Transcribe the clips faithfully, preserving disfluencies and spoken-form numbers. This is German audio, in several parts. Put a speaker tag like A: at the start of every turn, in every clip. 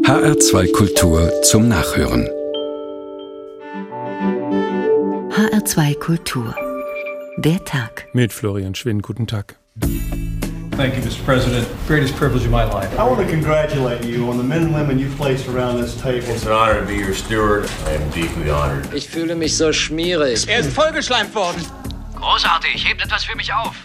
A: H R zwei Kultur zum Nachhören.
B: H R zwei Kultur. Der Tag.
C: Mit Florian Schwinn. Guten Tag.
D: Thank you, Mister President. Greatest privilege of my life.
E: I want to congratulate you on the men and women you've placed around this table.
F: It's an honor to be your steward. I am deeply honored.
G: Ich fühle mich so schmierig.
H: Er ist vollgeschleimt worden.
I: Großartig, hebt etwas für mich auf.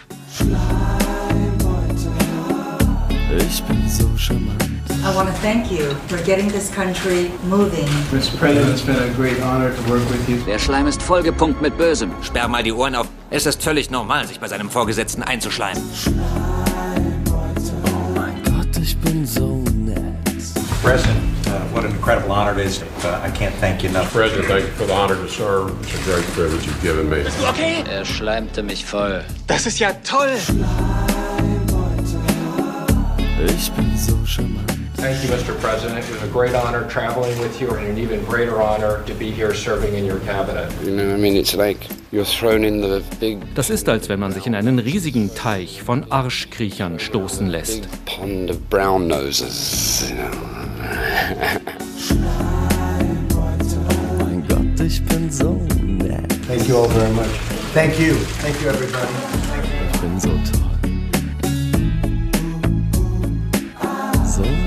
J: Ich bin so charmant.
K: I want to thank you for getting this country moving.
D: Mister President, it's been a great honor to work with you.
I: Der Schleim ist vollgepumpt mit Bösem.
H: Sperr mal die Ohren auf. Es ist völlig normal, sich bei seinem Vorgesetzten einzuschleimen.
J: Oh mein Gott, ich bin so nett.
L: President, uh, what an incredible honor it is. Uh, I can't thank you enough.
M: President, thank you for the honor to serve. It's a great privilege you've given me.
H: Bist du okay?
G: Er schleimte mich voll.
H: Das ist ja toll.
J: Ich bin so charmant.
N: Thank you, Mister President. It was a great honor traveling with you, and an even greater honor to be here serving in your cabinet.
O: You know, I mean, it's like you're thrown in the big.
P: Das ist, als wenn man sich in einen riesigen Teich von Arschkriechern stoßen lässt.
O: Big pond of brown noses. You know.
J: Oh mein Gott, ich bin so nett.
E: Thank you all very much. Thank you. Thank you, everybody. Thank you.
J: Ich bin so toll. So nett.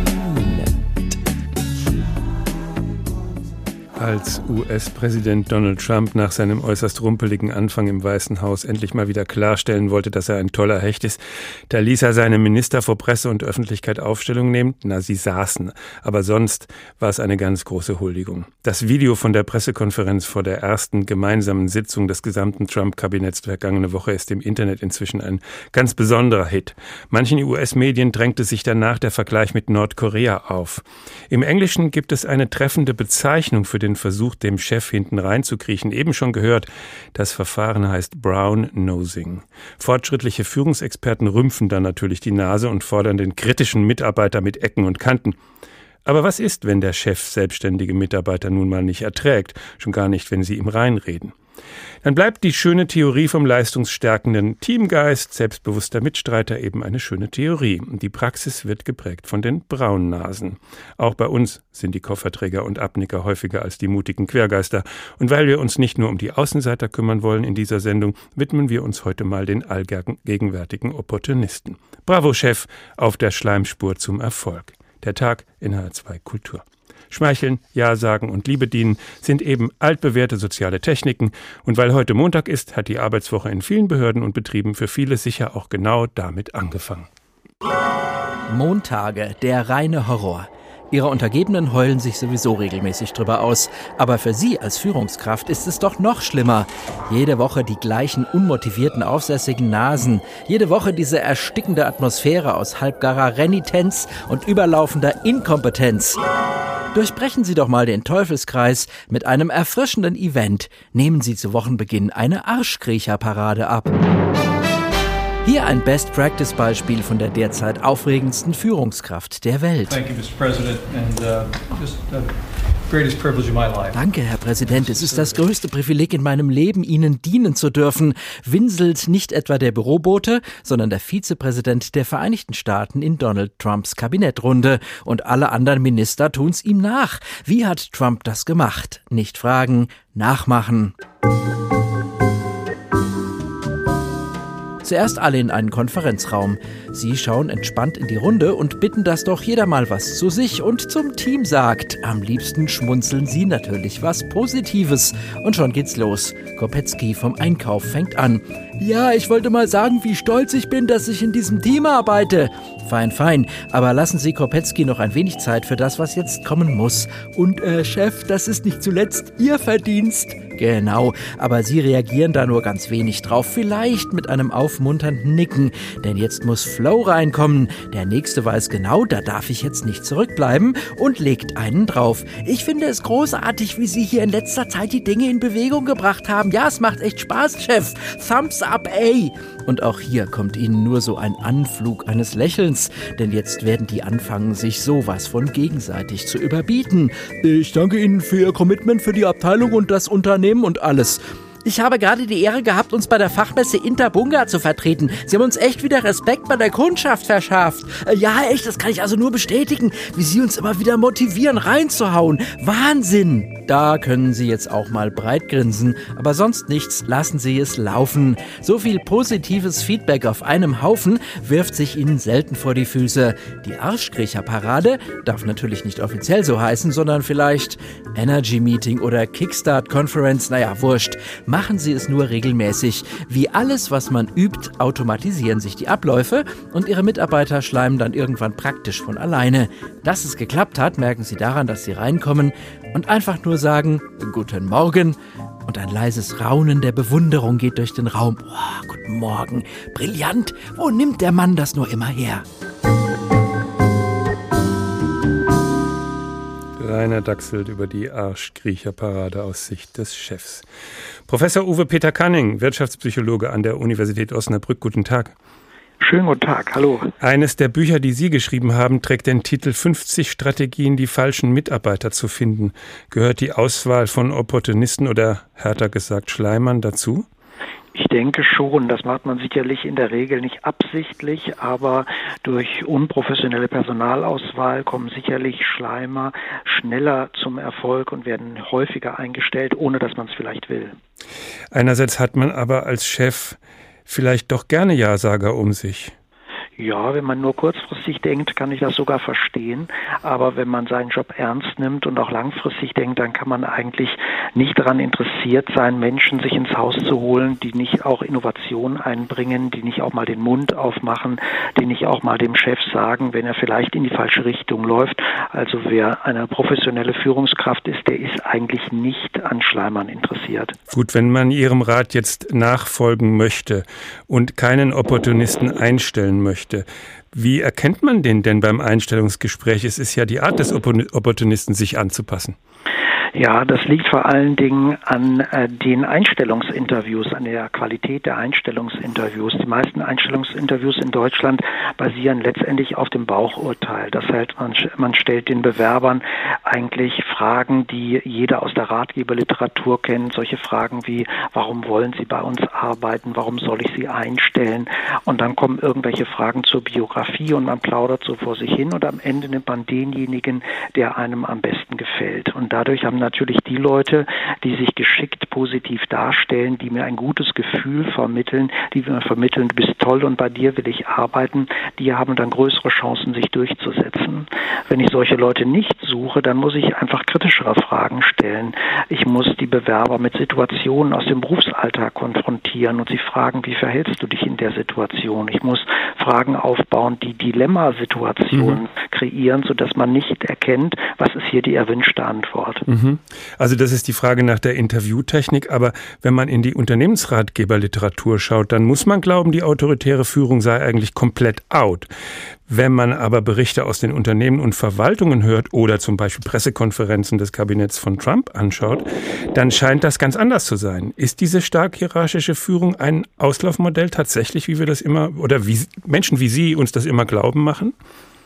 C: Als U S-Präsident Donald Trump nach seinem äußerst rumpeligen Anfang im Weißen Haus endlich mal wieder klarstellen wollte, dass er ein toller Hecht ist, da ließ er seine Minister vor Presse und Öffentlichkeit Aufstellung nehmen. Na, sie saßen. Aber sonst war es eine ganz große Huldigung. Das Video von der Pressekonferenz vor der ersten gemeinsamen Sitzung des gesamten Trump-Kabinetts vergangene Woche ist im Internet inzwischen ein ganz besonderer Hit. Manchen U S-Medien drängte sich danach der Vergleich mit Nordkorea auf. Im Englischen gibt es eine treffende Bezeichnung für den Versuch, dem Chef hinten reinzukriechen. Eben schon gehört, das Verfahren heißt Brown Nosing. Fortschrittliche Führungsexperten rümpfen dann natürlich die Nase und fordern den kritischen Mitarbeiter mit Ecken und Kanten. Aber was ist, wenn der Chef selbstständige Mitarbeiter nun mal nicht erträgt, schon gar nicht, wenn sie ihm reinreden? Dann bleibt die schöne Theorie vom leistungsstärkenden Teamgeist, selbstbewusster Mitstreiter eben eine schöne Theorie. Die Praxis wird geprägt von den Braunnasen. Auch bei uns sind die Kofferträger und Abnicker häufiger als die mutigen Quergeister. Und weil wir uns nicht nur um die Außenseiter kümmern wollen in dieser Sendung, widmen wir uns heute mal den allgegenwärtigen Opportunisten. Bravo, Chef, auf der Schleimspur zum Erfolg. Der Tag in H R zwei Kultur. Schmeicheln, Ja sagen und Liebe dienen sind eben altbewährte soziale Techniken. Und weil heute Montag ist, hat die Arbeitswoche in vielen Behörden und Betrieben für viele sicher auch genau damit angefangen.
Q: Montage, der reine Horror. Ihre Untergebenen heulen sich sowieso regelmäßig drüber aus. Aber für Sie als Führungskraft ist es doch noch schlimmer. Jede Woche die gleichen unmotivierten, aufsässigen Nasen. Jede Woche diese erstickende Atmosphäre aus halbgarer Renitenz und überlaufender Inkompetenz. Durchbrechen Sie doch mal den Teufelskreis mit einem erfrischenden Event. Nehmen Sie zu Wochenbeginn eine Arschkriecherparade ab. Hier ein Best-Practice-Beispiel von der derzeit aufregendsten Führungskraft der Welt.
D: Thank you, Mister President, and uh, just the greatest privilege of my life.
Q: Danke, Herr Präsident. Es ist das größte Privileg in meinem Leben, Ihnen dienen zu dürfen. Winselt nicht etwa der Bürobote, sondern der Vizepräsident der Vereinigten Staaten in Donald Trumps Kabinettrunde. Und alle anderen Minister tun's ihm nach. Wie hat Trump das gemacht? Nicht fragen, nachmachen. Zuerst alle in einen Konferenzraum. Sie schauen entspannt in die Runde und bitten, dass doch jeder mal was zu sich und zum Team sagt. Am liebsten schmunzeln Sie natürlich was Positives. Und schon geht's los. Kopetzky vom Einkauf fängt an. Ja, ich wollte mal sagen, wie stolz ich bin, dass ich in diesem Team arbeite. Fein, fein. Aber lassen Sie Kopetzky noch ein wenig Zeit für das, was jetzt kommen muss. Und, äh, Chef, das ist nicht zuletzt Ihr Verdienst. Genau, aber Sie reagieren da nur ganz wenig drauf. Vielleicht mit einem aufmunternden Nicken. Denn jetzt muss Flow reinkommen. Der Nächste weiß genau, da darf ich jetzt nicht zurückbleiben und legt einen drauf. Ich finde es großartig, wie Sie hier in letzter Zeit die Dinge in Bewegung gebracht haben. Ja, es macht echt Spaß, Chef. Thumbs up, ey. Und auch hier kommt Ihnen nur so ein Anflug eines Lächelns, denn jetzt werden die anfangen, sich sowas von gegenseitig zu überbieten. Ich danke Ihnen für Ihr Commitment für die Abteilung und das Unternehmen und alles. Ich habe gerade die Ehre gehabt, uns bei der Fachmesse Interbunga zu vertreten. Sie haben uns echt wieder Respekt bei der Kundschaft verschafft. Äh, ja, echt, das kann ich also nur bestätigen, wie Sie uns immer wieder motivieren, reinzuhauen. Wahnsinn! Da können Sie jetzt auch mal breit grinsen. Aber sonst nichts, lassen Sie es laufen. So viel positives Feedback auf einem Haufen wirft sich Ihnen selten vor die Füße. Die Arschkriecher-Parade darf natürlich nicht offiziell so heißen, sondern vielleicht Energy Meeting oder Kickstart Conference, naja, wurscht. Machen Sie es nur regelmäßig. Wie alles, was man übt, automatisieren sich die Abläufe und Ihre Mitarbeiter schleimen dann irgendwann praktisch von alleine. Dass es geklappt hat, merken Sie daran, dass Sie reinkommen und einfach nur sagen, guten Morgen. Und ein leises Raunen der Bewunderung geht durch den Raum. Oh, guten Morgen. Brillant. Wo nimmt der Mann das nur immer her?
C: Rainer Dachselt über die Arschkriecher-Parade aus Sicht des Chefs. Professor Uwe Peter Canning, Wirtschaftspsychologe an der Universität Osnabrück. Guten Tag.
R: Schönen guten Tag, hallo.
C: Eines der Bücher, die Sie geschrieben haben, trägt den Titel fünfzig Strategien, die falschen Mitarbeiter zu finden. Gehört die Auswahl von Opportunisten oder härter gesagt Schleimern dazu?
R: Ich denke schon, das macht man sicherlich in der Regel nicht absichtlich, aber durch unprofessionelle Personalauswahl kommen sicherlich Schleimer schneller zum Erfolg und werden häufiger eingestellt, ohne dass man es vielleicht will.
C: Einerseits hat man aber als Chef vielleicht doch gerne Ja-Sager um sich.
R: Ja, wenn man nur kurzfristig denkt, kann ich das sogar verstehen. Aber wenn man seinen Job ernst nimmt und auch langfristig denkt, dann kann man eigentlich nicht daran interessiert sein, Menschen sich ins Haus zu holen, die nicht auch Innovationen einbringen, die nicht auch mal den Mund aufmachen, die nicht auch mal dem Chef sagen, wenn er vielleicht in die falsche Richtung läuft. Also wer eine professionelle Führungskraft ist, der ist eigentlich nicht an Schleimern interessiert.
C: Gut, wenn man Ihrem Rat jetzt nachfolgen möchte und keinen Opportunisten einstellen möchte, wie erkennt man den denn beim Einstellungsgespräch? Es ist ja die Art des Opportunisten, sich anzupassen.
R: Ja, das liegt vor allen Dingen an äh, den Einstellungsinterviews, an der Qualität der Einstellungsinterviews. Die meisten Einstellungsinterviews in Deutschland basieren letztendlich auf dem Bauchurteil. Das heißt, man, man stellt den Bewerbern eigentlich Fragen, die jeder aus der Ratgeberliteratur kennt. Solche Fragen wie, warum wollen Sie bei uns arbeiten? Warum soll ich Sie einstellen? Und dann kommen irgendwelche Fragen zur Biografie und man plaudert so vor sich hin und am Ende nimmt man denjenigen, der einem am besten gefällt. Und dadurch haben natürlich die Leute, die sich geschickt positiv darstellen, die mir ein gutes Gefühl vermitteln, die mir vermitteln, du bist toll und bei dir will ich arbeiten, die haben dann größere Chancen, sich durchzusetzen. Wenn ich solche Leute nicht suche, dann muss ich einfach kritischere Fragen stellen. Ich muss die Bewerber mit Situationen aus dem Berufsalltag konfrontieren und sie fragen, wie verhältst du dich in der Situation? Ich muss Fragen aufbauen, die Dilemmasituationen mhm. kreieren, sodass man nicht erkennt, was ist hier die erwünschte Antwort.
C: Mhm. Also das ist die Frage nach der Interviewtechnik, aber wenn man in die Unternehmensratgeberliteratur schaut, dann muss man glauben, die autoritäre Führung sei eigentlich komplett out. Wenn man aber Berichte aus den Unternehmen und Verwaltungen hört oder zum Beispiel Pressekonferenzen des Kabinetts von Trump anschaut, dann scheint das ganz anders zu sein. Ist diese stark hierarchische Führung ein Auslaufmodell tatsächlich, wie wir das immer, oder wie Menschen wie Sie uns das immer glauben machen?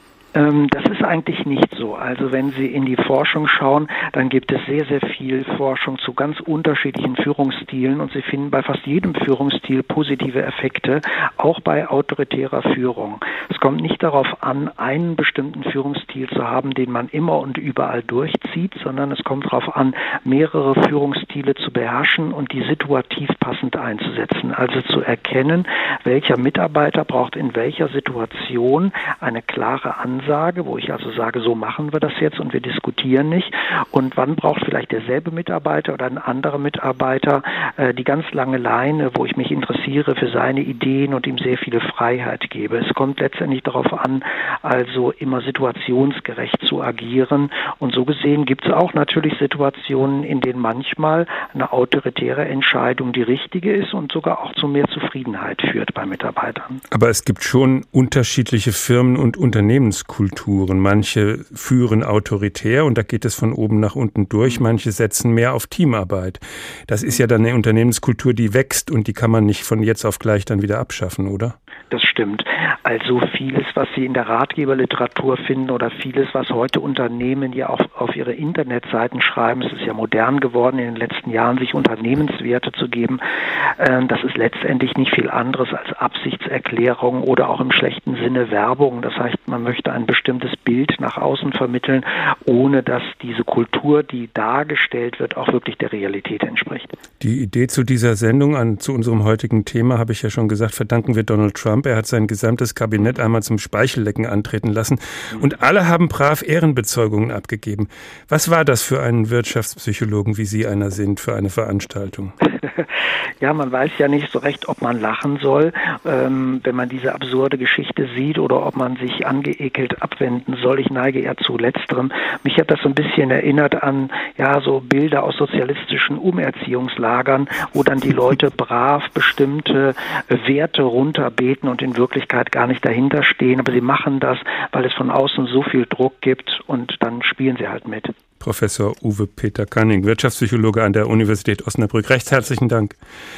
R: Das ist eigentlich nicht so. Also wenn Sie in die Forschung schauen, dann gibt es sehr, sehr viel Forschung zu ganz unterschiedlichen Führungsstilen und Sie finden bei fast jedem Führungsstil positive Effekte, auch bei autoritärer Führung. Es kommt nicht darauf an, einen bestimmten Führungsstil zu haben, den man immer und überall durchzieht, sondern es kommt darauf an, mehrere Führungsstile zu beherrschen und die situativ passend einzusetzen. Also zu erkennen, welcher Mitarbeiter braucht in welcher Situation eine klare Ansage, wo ich also sage, so machen wir das jetzt und wir diskutieren nicht. Und wann braucht vielleicht derselbe Mitarbeiter oder ein anderer Mitarbeiter äh, die ganz lange Leine, wo ich mich interessiere für seine Ideen und ihm sehr viele Freiheit gebe. Es kommt letztendlich darauf an, also immer situationsgerecht zu agieren. Und so gesehen gibt es auch natürlich Situationen, in denen manchmal eine autoritäre Entscheidung die richtige ist und sogar auch zu mehr Zufriedenheit führt bei Mitarbeitern.
C: Aber es gibt schon unterschiedliche Firmen und Unternehmenskulturen. Manche führen autoritär und da geht es von oben nach unten durch. Manche setzen mehr auf Teamarbeit. Das ist ja dann eine Unternehmenskultur, die wächst und die kann man nicht von jetzt auf gleich dann wieder abschaffen, oder?
R: Das stimmt. Also vieles, was Sie in der Ratgeberliteratur finden oder vieles, was heute Unternehmen ja auch auf ihre Internetseiten schreiben, es ist ja modern geworden in den letzten Jahren, sich Unternehmenswerte zu geben, äh, das ist letztendlich nicht viel anderes als Absichtserklärung oder auch im schlechten Sinne Werbung. Das heißt, man möchte ein bestimmtes Bild nach außen vermitteln, ohne dass diese Kultur, die dargestellt wird, auch wirklich der Realität entspricht.
C: Die Idee zu dieser Sendung, an, zu unserem heutigen Thema, habe ich ja schon gesagt, verdanken wir Donald Trump. Er hat sein gesamtes Kabinett einmal zum Speichellecken antreten lassen und alle haben brav Ehrenbezeugungen abgegeben. Was war das für einen Wirtschaftspsychologen, wie Sie einer sind, für eine Veranstaltung?
R: Ja, man weiß ja nicht so recht, ob man lachen soll, ähm, wenn man diese absurde Geschichte sieht oder ob man sich angeekelt abwenden soll. Ich neige eher zu Letzterem. Mich hat das so ein bisschen erinnert an ja so Bilder aus sozialistischen Umerziehungslagern, wo dann die Leute brav bestimmte Werte runterbeten und in Wirklichkeit gar nicht dahinter stehen. Aber sie machen das, weil es von außen so viel Druck gibt und dann spielen sie halt mit.
C: Professor Uwe Peter Canning, Wirtschaftspsychologe an der Universität Osnabrück. Recht herzlichen Dank.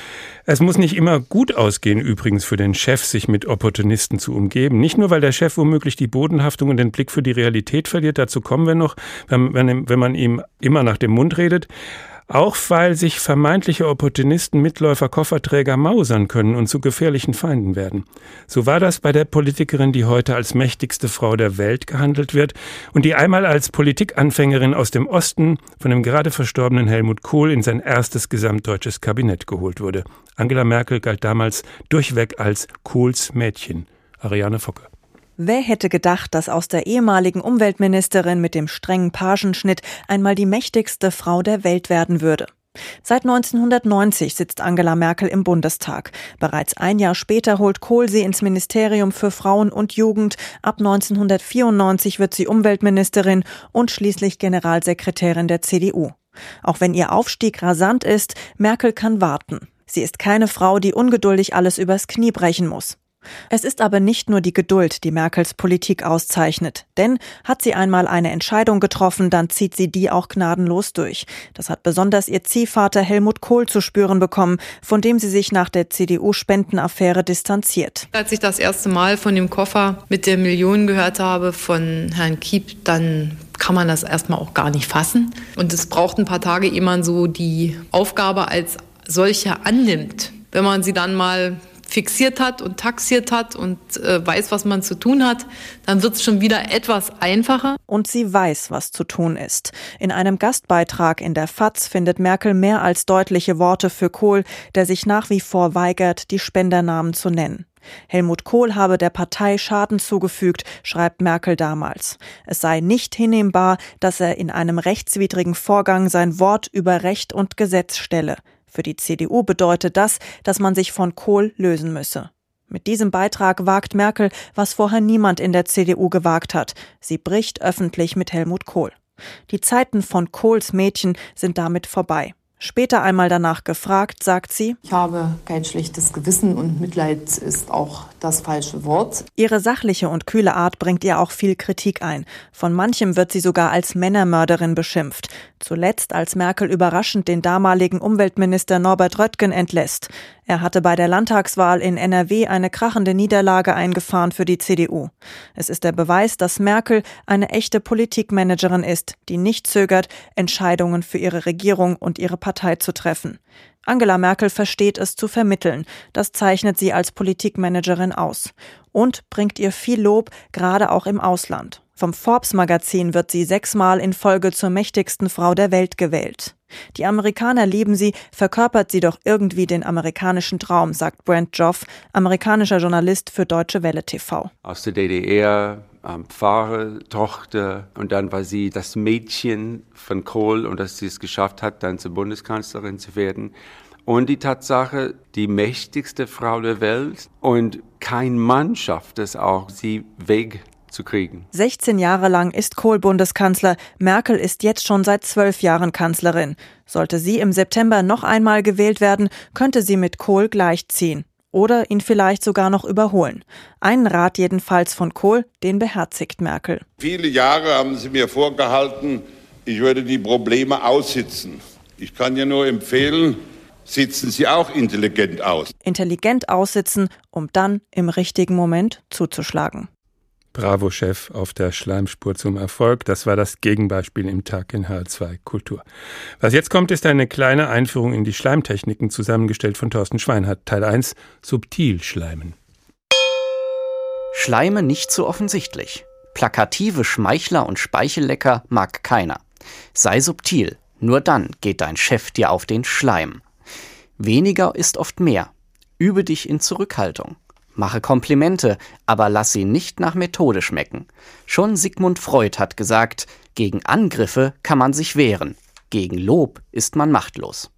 C: Es muss nicht immer gut ausgehen, übrigens für den Chef, sich mit Opportunisten zu umgeben. Nicht nur, weil der Chef womöglich die Bodenhaftung und den Blick für die Realität verliert, dazu kommen wir noch, wenn, wenn, wenn man ihm immer nach dem Mund redet. Auch weil sich vermeintliche Opportunisten, Mitläufer, Kofferträger mausern können und zu gefährlichen Feinden werden. So war das bei der Politikerin, die heute als mächtigste Frau der Welt gehandelt wird und die einmal als Politikanfängerin aus dem Osten von dem gerade verstorbenen Helmut Kohl in sein erstes gesamtdeutsches Kabinett geholt wurde. Angela Merkel galt damals durchweg als Kohls Mädchen. Ariane Focke.
S: Wer hätte gedacht, dass aus der ehemaligen Umweltministerin mit dem strengen Pagenschnitt einmal die mächtigste Frau der Welt werden würde? Seit neunzehnhundertneunzig sitzt Angela Merkel im Bundestag. Bereits ein Jahr später holt Kohl sie ins Ministerium für Frauen und Jugend. Ab neunzehnhundertvierundneunzig wird sie Umweltministerin und schließlich Generalsekretärin der C D U. Auch wenn ihr Aufstieg rasant ist, Merkel kann warten. Sie ist keine Frau, die ungeduldig alles übers Knie brechen muss. Es ist aber nicht nur die Geduld, die Merkels Politik auszeichnet. Denn hat sie einmal eine Entscheidung getroffen, dann zieht sie die auch gnadenlos durch. Das hat besonders ihr Ziehvater Helmut Kohl zu spüren bekommen, von dem sie sich nach der C D U-Spendenaffäre distanziert.
T: Als ich das erste Mal von dem Koffer mit der Million gehört habe von Herrn Kiep, dann kann man das erstmal auch gar nicht fassen. Und es braucht ein paar Tage, ehe man so die Aufgabe als solche annimmt. Wenn man sie dann mal fixiert hat und taxiert hat und äh, weiß, was man zu tun hat, dann wird es schon wieder etwas einfacher.
S: Und sie weiß, was zu tun ist. In einem Gastbeitrag in der F A Z findet Merkel mehr als deutliche Worte für Kohl, der sich nach wie vor weigert, die Spendernamen zu nennen. Helmut Kohl habe der Partei Schaden zugefügt, schreibt Merkel damals. Es sei nicht hinnehmbar, dass er in einem rechtswidrigen Vorgang sein Wort über Recht und Gesetz stelle. Für die C D U bedeutet das, dass man sich von Kohl lösen müsse. Mit diesem Beitrag wagt Merkel, was vorher niemand in der C D U gewagt hat. Sie bricht öffentlich mit Helmut Kohl. Die Zeiten von Kohls Mädchen sind damit vorbei. Später einmal danach gefragt, sagt sie:
U: Ich habe kein schlechtes Gewissen und Mitleid ist auch das falsche Wort.
S: Ihre sachliche und kühle Art bringt ihr auch viel Kritik ein. Von manchem wird sie sogar als Männermörderin beschimpft. Zuletzt, als Merkel überraschend den damaligen Umweltminister Norbert Röttgen entlässt. Er hatte bei der Landtagswahl in N R W eine krachende Niederlage eingefahren für die C D U. Es ist der Beweis, dass Merkel eine echte Politikmanagerin ist, die nicht zögert, Entscheidungen für ihre Regierung und ihre Partei zu treffen. Angela Merkel versteht es zu vermitteln. Das zeichnet sie als Politikmanagerin aus. Und bringt ihr viel Lob, gerade auch im Ausland. Vom Forbes-Magazin wird sie sechsmal in Folge zur mächtigsten Frau der Welt gewählt. Die Amerikaner lieben sie, verkörpert sie doch irgendwie den amerikanischen Traum, sagt Brent Joff, amerikanischer Journalist für Deutsche Welle T V.
V: Aus der D D R, ähm, Pfarrer, Tochter, und dann war sie das Mädchen von Kohl und dass sie es geschafft hat, dann zur Bundeskanzlerin zu werden. Und die Tatsache, die mächtigste Frau der Welt, und kein Mann schafft es auch, sie weg zu kriegen.
S: sechzehn Jahre lang ist Kohl Bundeskanzler. Merkel ist jetzt schon seit zwölf Jahren Kanzlerin. Sollte sie im September noch einmal gewählt werden, könnte sie mit Kohl gleichziehen. Oder ihn vielleicht sogar noch überholen. Einen Rat jedenfalls von Kohl, den beherzigt Merkel.
W: Viele Jahre haben Sie mir vorgehalten, ich würde die Probleme aussitzen. Ich kann ja nur empfehlen, sitzen Sie auch intelligent aus.
S: Intelligent aussitzen, um dann im richtigen Moment zuzuschlagen.
C: Bravo, Chef, auf der Schleimspur zum Erfolg. Das war das Gegenbeispiel im Tag in H R zwei Kultur. Was jetzt kommt, ist eine kleine Einführung in die Schleimtechniken, zusammengestellt von Thorsten Schweinhardt. Teil eins, subtil schleimen.
A: Schleime nicht so offensichtlich. Plakative Schmeichler und Speichellecker mag keiner. Sei subtil, nur dann geht dein Chef dir auf den Schleim. Weniger ist oft mehr. Übe dich in Zurückhaltung. Mache Komplimente, aber lass sie nicht nach Methode schmecken. Schon Sigmund Freud hat gesagt, gegen Angriffe kann man sich wehren, gegen Lob ist man machtlos.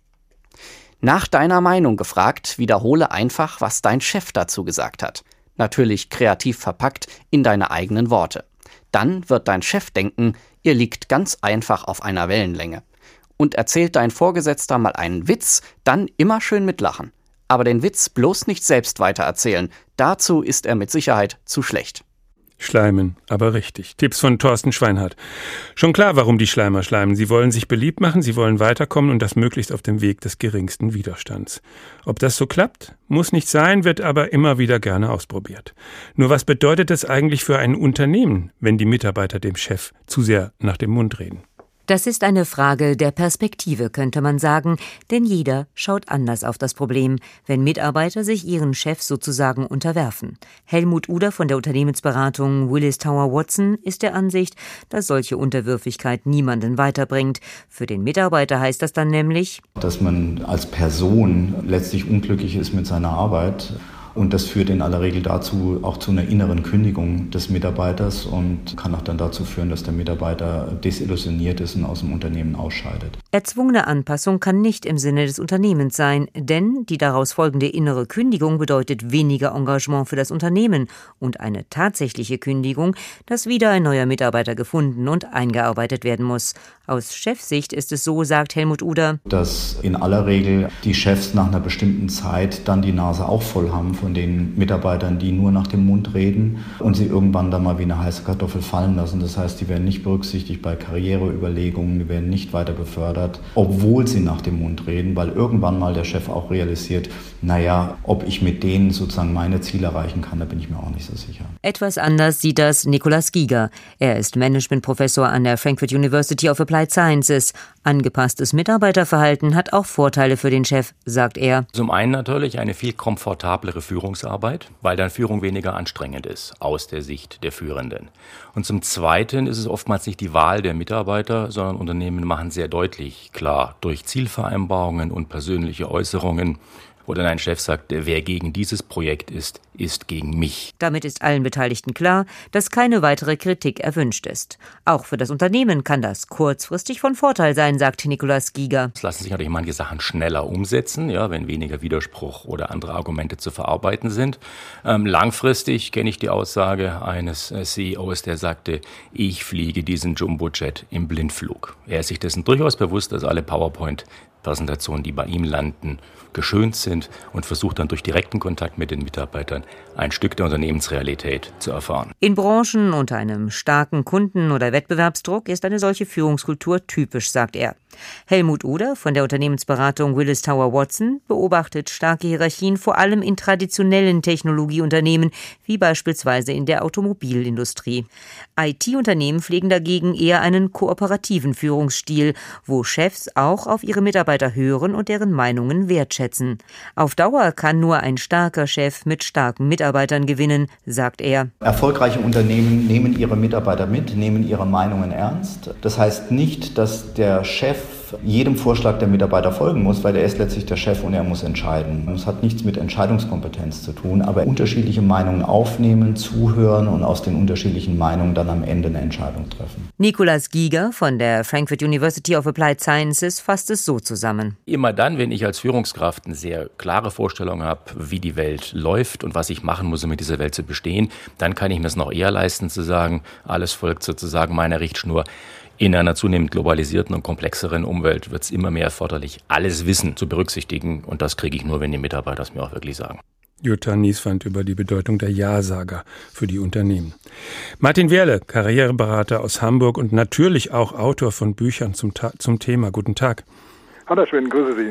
A: Nach deiner Meinung gefragt, wiederhole einfach, was dein Chef dazu gesagt hat. Natürlich kreativ verpackt in deine eigenen Worte. Dann wird dein Chef denken, ihr liegt ganz einfach auf einer Wellenlänge. Und erzählt dein Vorgesetzter mal einen Witz, dann immer schön mitlachen. Aber den Witz bloß nicht selbst weitererzählen. Dazu ist er mit Sicherheit zu schlecht.
C: Schleimen, aber richtig. Tipps von Thorsten Schweinhardt. Schon klar, warum die Schleimer schleimen. Sie wollen sich beliebt machen, sie wollen weiterkommen und das möglichst auf dem Weg des geringsten Widerstands. Ob das so klappt? Muss nicht sein, wird aber immer wieder gerne ausprobiert. Nur was bedeutet das eigentlich für ein Unternehmen, wenn die Mitarbeiter dem Chef zu sehr nach dem Mund reden?
B: Das ist eine Frage der Perspektive, könnte man sagen, denn jeder schaut anders auf das Problem, wenn Mitarbeiter sich ihren Chefs sozusagen unterwerfen. Helmut Uder von der Unternehmensberatung Willis Tower Watson ist der Ansicht, dass solche Unterwürfigkeit niemanden weiterbringt. Für den Mitarbeiter heißt das dann nämlich,
F: dass man als Person letztlich unglücklich ist mit seiner Arbeit. Und das führt in aller Regel dazu, auch zu einer inneren Kündigung des Mitarbeiters und kann auch dann dazu führen, dass der Mitarbeiter desillusioniert ist und aus dem Unternehmen ausscheidet.
B: Erzwungene Anpassung kann nicht im Sinne des Unternehmens sein, denn die daraus folgende innere Kündigung bedeutet weniger Engagement für das Unternehmen und eine tatsächliche Kündigung, dass wieder ein neuer Mitarbeiter gefunden und eingearbeitet werden muss. Aus Chefsicht ist es so, sagt Helmut Uder,
F: dass in aller Regel die Chefs nach einer bestimmten Zeit dann die Nase auch voll haben von den Mitarbeitern, die nur nach dem Mund reden und sie irgendwann dann mal wie eine heiße Kartoffel fallen lassen. Das heißt, die werden nicht berücksichtigt bei Karriereüberlegungen, die werden nicht weiter befördert, obwohl sie nach dem Mund reden, weil irgendwann mal der Chef auch realisiert, naja, ob ich mit denen sozusagen meine Ziele erreichen kann, da bin ich mir auch nicht so sicher.
B: Etwas anders sieht das Nicolas Giger. Er ist Managementprofessor an der Frankfurt University of Applied Sciences. Angepasstes Mitarbeiterverhalten hat auch Vorteile für den Chef, sagt er.
X: Zum einen natürlich eine viel komfortablere Führungsarbeit, weil dann Führung weniger anstrengend ist, aus der Sicht der Führenden. Und zum Zweiten ist es oftmals nicht die Wahl der Mitarbeiter, sondern Unternehmen machen sehr deutlich klar, durch Zielvereinbarungen und persönliche Äußerungen, wo dann ein Chef sagt, wer gegen dieses Projekt ist, ist gegen mich.
B: Damit ist allen Beteiligten klar, dass keine weitere Kritik erwünscht ist. Auch für das Unternehmen kann das kurzfristig von Vorteil sein, sagt Nicolas Giger.
X: Es lassen sich natürlich manche Sachen schneller umsetzen, ja, wenn weniger Widerspruch oder andere Argumente zu verarbeiten sind. Ähm, langfristig kenne ich die Aussage eines äh, C E Os, der sagte, ich fliege diesen Jumbojet im Blindflug. Er ist sich dessen durchaus bewusst, dass alle PowerPoint-Präsentationen, die bei ihm landen, geschönt sind und versucht dann durch direkten Kontakt mit den Mitarbeitern ein Stück der Unternehmensrealität zu erfahren.
B: In Branchen unter einem starken Kunden- oder Wettbewerbsdruck ist eine solche Führungskultur typisch, sagt er. Helmut Uder von der Unternehmensberatung Willis Tower Watson beobachtet starke Hierarchien vor allem in traditionellen Technologieunternehmen, wie beispielsweise in der Automobilindustrie. I T-Unternehmen pflegen dagegen eher einen kooperativen Führungsstil, wo Chefs auch auf ihre Mitarbeiter hören und deren Meinungen wertschätzen. Auf Dauer kann nur ein starker Chef mit starken Mitarbeitern gewinnen, sagt er.
F: Erfolgreiche Unternehmen nehmen ihre Mitarbeiter mit, nehmen ihre Meinungen ernst. Das heißt nicht, dass der Chef jedem Vorschlag der Mitarbeiter folgen muss, weil er ist letztlich der Chef und er muss entscheiden. Es hat nichts mit Entscheidungskompetenz zu tun, aber unterschiedliche Meinungen aufnehmen, zuhören und aus den unterschiedlichen Meinungen dann am Ende eine Entscheidung treffen.
B: Nicolas Giger von der Frankfurt University of Applied Sciences fasst es so zusammen.
X: Immer dann, wenn ich als Führungskraft eine sehr klare Vorstellung habe, wie die Welt läuft und was ich machen muss, um mit dieser Welt zu bestehen, dann kann ich mir es noch eher leisten zu sagen, alles folgt sozusagen meiner Richtschnur. In einer zunehmend globalisierten und komplexeren Umwelt wird es immer mehr erforderlich, alles Wissen zu berücksichtigen. Und das kriege ich nur, wenn die Mitarbeiter es mir auch wirklich sagen.
C: Jutta Nieswand über die Bedeutung der Ja-Sager für die Unternehmen. Martin Wehrle, Karriereberater aus Hamburg und natürlich auch Autor von Büchern zum, Ta- zum Thema. Guten Tag.
Y: Hallo Schwinn, grüße Sie.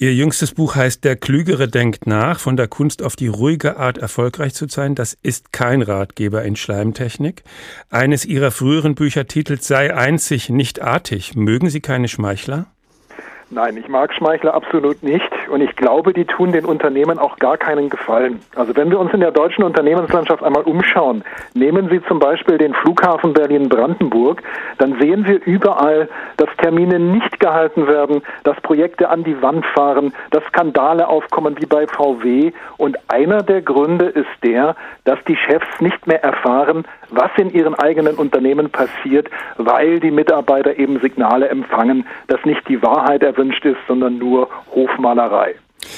C: Ihr jüngstes Buch heißt Der Klügere denkt nach, von der Kunst auf die ruhige Art erfolgreich zu sein. Das ist kein Ratgeber in Schleimtechnik. Eines Ihrer früheren Bücher titelt Sei einzig, nicht artig. Mögen Sie keine Schmeichler?
I: Nein, ich mag Schmeichler absolut nicht und ich glaube, die tun den Unternehmen auch gar keinen Gefallen. Also wenn wir uns in der deutschen Unternehmenslandschaft einmal umschauen, nehmen Sie zum Beispiel den Flughafen Berlin-Brandenburg, dann sehen wir überall, dass Termine nicht gehalten werden, dass Projekte an die Wand fahren, dass Skandale aufkommen wie bei V W und einer der Gründe ist der, dass die Chefs nicht mehr erfahren, was in ihren eigenen Unternehmen passiert, weil die Mitarbeiter eben Signale empfangen, dass nicht die Wahrheit erwünscht ist, sondern nur Hofmalerei.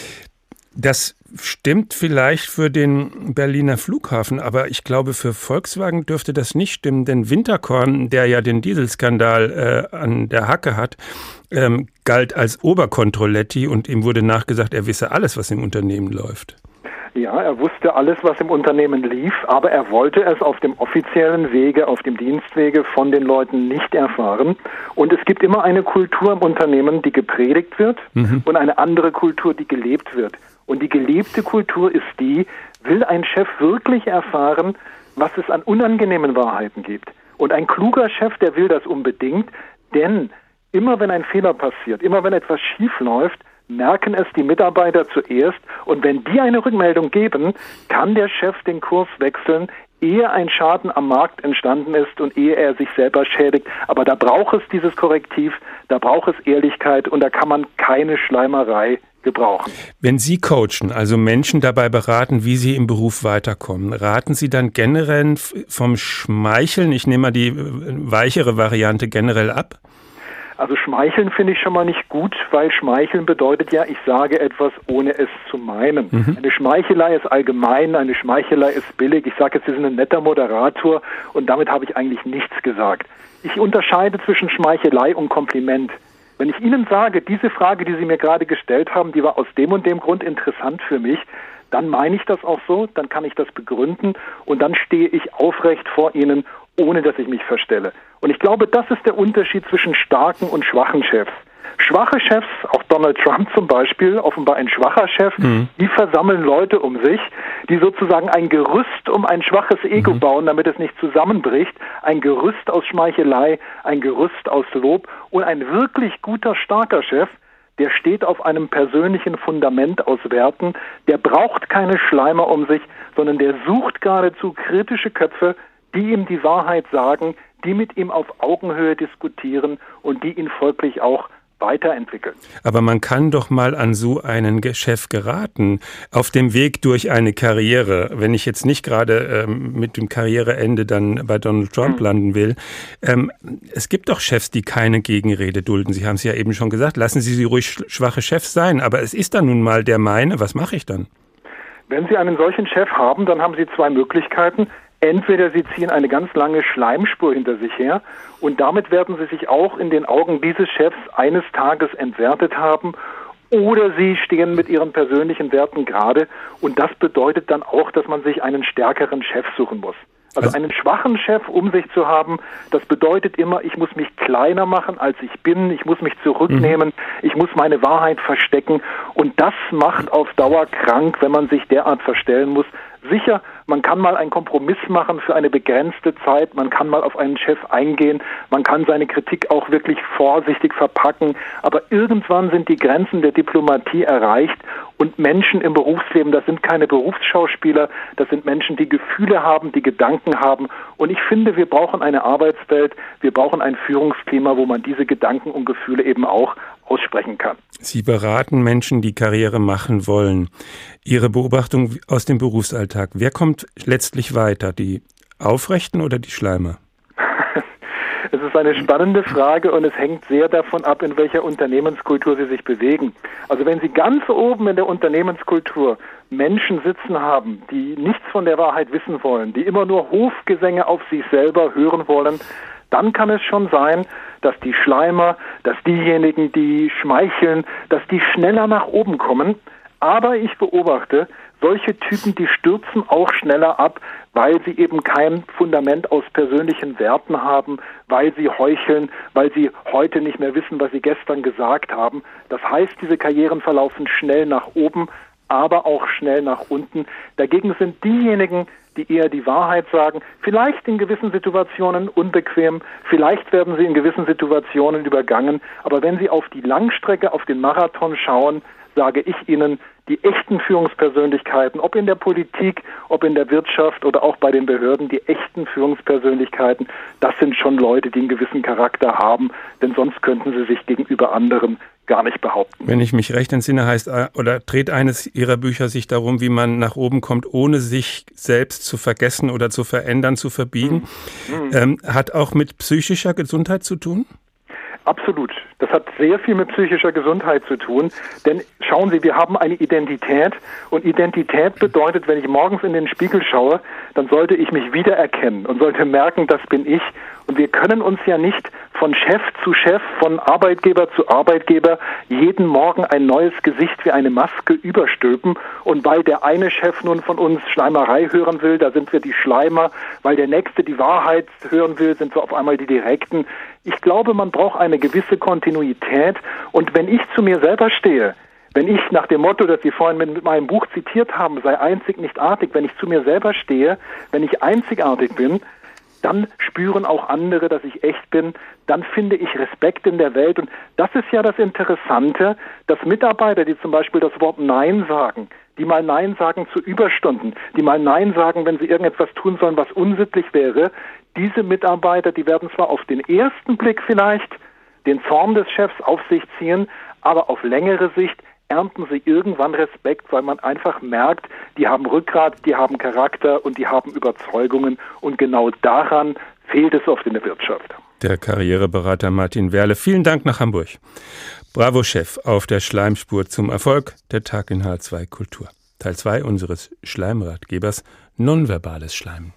C: Das stimmt vielleicht für den Berliner Flughafen, aber ich glaube, für Volkswagen dürfte das nicht stimmen, denn Winterkorn, der ja den Dieselskandal äh, an der Hacke hat, ähm, galt als Oberkontrolletti und ihm wurde nachgesagt, er wisse alles, was im Unternehmen läuft.
I: Ja, er wusste alles, was im Unternehmen lief, aber er wollte es auf dem offiziellen Wege, auf dem Dienstwege von den Leuten nicht erfahren. Und es gibt immer eine Kultur im Unternehmen, die gepredigt wird mhm. und eine andere Kultur, die gelebt wird. Und die gelebte Kultur ist die, will ein Chef wirklich erfahren, was es an unangenehmen Wahrheiten gibt. Und ein kluger Chef, der will das unbedingt, denn immer wenn ein Fehler passiert, immer wenn etwas schief läuft, merken es die Mitarbeiter zuerst und wenn die eine Rückmeldung geben, kann der Chef den Kurs wechseln, ehe ein Schaden am Markt entstanden ist und ehe er sich selber schädigt. Aber da braucht es dieses Korrektiv, da braucht es Ehrlichkeit und da kann man keine Schleimerei gebrauchen.
C: Wenn Sie coachen, also Menschen dabei beraten, wie sie im Beruf weiterkommen, raten Sie dann generell vom Schmeicheln, ich nehme mal die weichere Variante generell ab?
I: Also Schmeicheln finde ich schon mal nicht gut, weil Schmeicheln bedeutet ja, ich sage etwas, ohne es zu meinen. Mhm. Eine Schmeichelei ist allgemein, eine Schmeichelei ist billig. Ich sage jetzt, Sie sind ein netter Moderator und damit habe ich eigentlich nichts gesagt. Ich unterscheide zwischen Schmeichelei und Kompliment. Wenn ich Ihnen sage, diese Frage, die Sie mir gerade gestellt haben, die war aus dem und dem Grund interessant für mich, dann meine ich das auch so, dann kann ich das begründen und dann stehe ich aufrecht vor Ihnen, ohne dass ich mich verstelle. Und ich glaube, das ist der Unterschied zwischen starken und schwachen Chefs. Schwache Chefs, auch Donald Trump zum Beispiel, offenbar ein schwacher Chef, mhm. die versammeln Leute um sich, die sozusagen ein Gerüst um ein schwaches Ego mhm. bauen, damit es nicht zusammenbricht, ein Gerüst aus Schmeichelei, ein Gerüst aus Lob und ein wirklich guter, starker Chef, der steht auf einem persönlichen Fundament aus Werten, der braucht keine Schleimer um sich, sondern der sucht geradezu kritische Köpfe, die ihm die Wahrheit sagen, die mit ihm auf Augenhöhe diskutieren und die ihn folglich auch weiterentwickeln.
C: Aber man kann doch mal an so einen Chef geraten, auf dem Weg durch eine Karriere. Wenn ich jetzt nicht gerade ähm, mit dem Karriereende dann bei Donald Trump hm. landen will. Ähm, es gibt doch Chefs, die keine Gegenrede dulden. Sie haben es ja eben schon gesagt, lassen Sie sie ruhig schwache Chefs sein. Aber es ist dann nun mal der meine, was mache ich dann?
I: Wenn Sie einen solchen Chef haben, dann haben Sie zwei Möglichkeiten. Entweder Sie ziehen eine ganz lange Schleimspur hinter sich her und damit werden Sie sich auch in den Augen dieses Chefs eines Tages entwertet haben oder Sie stehen mit Ihren persönlichen Werten gerade und das bedeutet dann auch, dass man sich einen stärkeren Chef suchen muss. Also einen schwachen Chef um sich zu haben, das bedeutet immer, ich muss mich kleiner machen, als ich bin, ich muss mich zurücknehmen, mhm. ich muss meine Wahrheit verstecken und das macht auf Dauer krank, wenn man sich derart verstellen muss. Sicher, man kann mal einen Kompromiss machen für eine begrenzte Zeit, man kann mal auf einen Chef eingehen, man kann seine Kritik auch wirklich vorsichtig verpacken, aber irgendwann sind die Grenzen der Diplomatie erreicht und Menschen im Berufsleben, das sind keine Berufsschauspieler, das sind Menschen, die Gefühle haben, die Gedanken haben und ich finde, wir brauchen eine Arbeitswelt, wir brauchen ein Führungsklima, wo man diese Gedanken und Gefühle eben auch aussprechen kann.
C: Sie beraten Menschen, die Karriere machen wollen. Ihre Beobachtung aus dem Berufsalltag, wer kommt letztlich weiter, die Aufrechten oder die Schleimer?
I: Es ist eine spannende Frage und es hängt sehr davon ab, in welcher Unternehmenskultur Sie sich bewegen. Also wenn Sie ganz oben in der Unternehmenskultur Menschen sitzen haben, die nichts von der Wahrheit wissen wollen, die immer nur Hofgesänge auf sich selber hören wollen, dann kann es schon sein, dass die Schleimer, dass diejenigen, die schmeicheln, dass die schneller nach oben kommen. Aber ich beobachte, Solche Typen, die stürzen auch schneller ab, weil sie eben kein Fundament aus persönlichen Werten haben, weil sie heucheln, weil sie heute nicht mehr wissen, was sie gestern gesagt haben. Das heißt, diese Karrieren verlaufen schnell nach oben, aber auch schnell nach unten. Dagegen sind diejenigen, die eher die Wahrheit sagen, vielleicht in gewissen Situationen unbequem, vielleicht werden sie in gewissen Situationen übergangen, aber wenn sie auf die Langstrecke, auf den Marathon schauen, sage ich Ihnen, die echten Führungspersönlichkeiten, ob in der Politik, ob in der Wirtschaft oder auch bei den Behörden, die echten Führungspersönlichkeiten, das sind schon Leute, die einen gewissen Charakter haben, denn sonst könnten sie sich gegenüber anderen gar nicht behaupten.
C: Wenn ich mich recht entsinne, heißt oder dreht eines Ihrer Bücher sich darum, wie man nach oben kommt, ohne sich selbst zu vergessen oder zu verändern, zu verbiegen. Mhm. Ähm, hat auch mit psychischer Gesundheit zu tun?
I: Absolut. Das hat sehr viel mit psychischer Gesundheit zu tun, denn schauen Sie, wir haben eine Identität und Identität bedeutet, wenn ich morgens in den Spiegel schaue, dann sollte ich mich wiedererkennen und sollte merken, das bin ich. Und wir können uns ja nicht von Chef zu Chef, von Arbeitgeber zu Arbeitgeber jeden Morgen ein neues Gesicht wie eine Maske überstülpen. Und weil der eine Chef nun von uns Schleimerei hören will, da sind wir die Schleimer. Weil der Nächste die Wahrheit hören will, sind wir auf einmal die Direkten. Ich glaube, man braucht eine gewisse Kontinuität. Und wenn ich zu mir selber stehe, wenn ich nach dem Motto, das Sie vorhin mit meinem Buch zitiert haben, sei einzig, nicht artig, wenn ich zu mir selber stehe, wenn ich einzigartig bin, dann spüren auch andere, dass ich echt bin, dann finde ich Respekt in der Welt. Und das ist ja das Interessante, dass Mitarbeiter, die zum Beispiel das Wort Nein sagen, die mal Nein sagen zu Überstunden, die mal Nein sagen, wenn sie irgendetwas tun sollen, was unsittlich wäre, diese Mitarbeiter, die werden zwar auf den ersten Blick vielleicht den Zorn des Chefs auf sich ziehen, aber auf längere Sicht ernten sie irgendwann Respekt, weil man einfach merkt, die haben Rückgrat, die haben Charakter und die haben Überzeugungen und genau daran fehlt es oft in der Wirtschaft.
C: Der Karriereberater Martin Werle, vielen Dank nach Hamburg. Bravo Chef, auf der Schleimspur zum Erfolg, der Tag in H zwei Kultur. Teil zwei unseres Schleimratgebers, nonverbales Schleimen.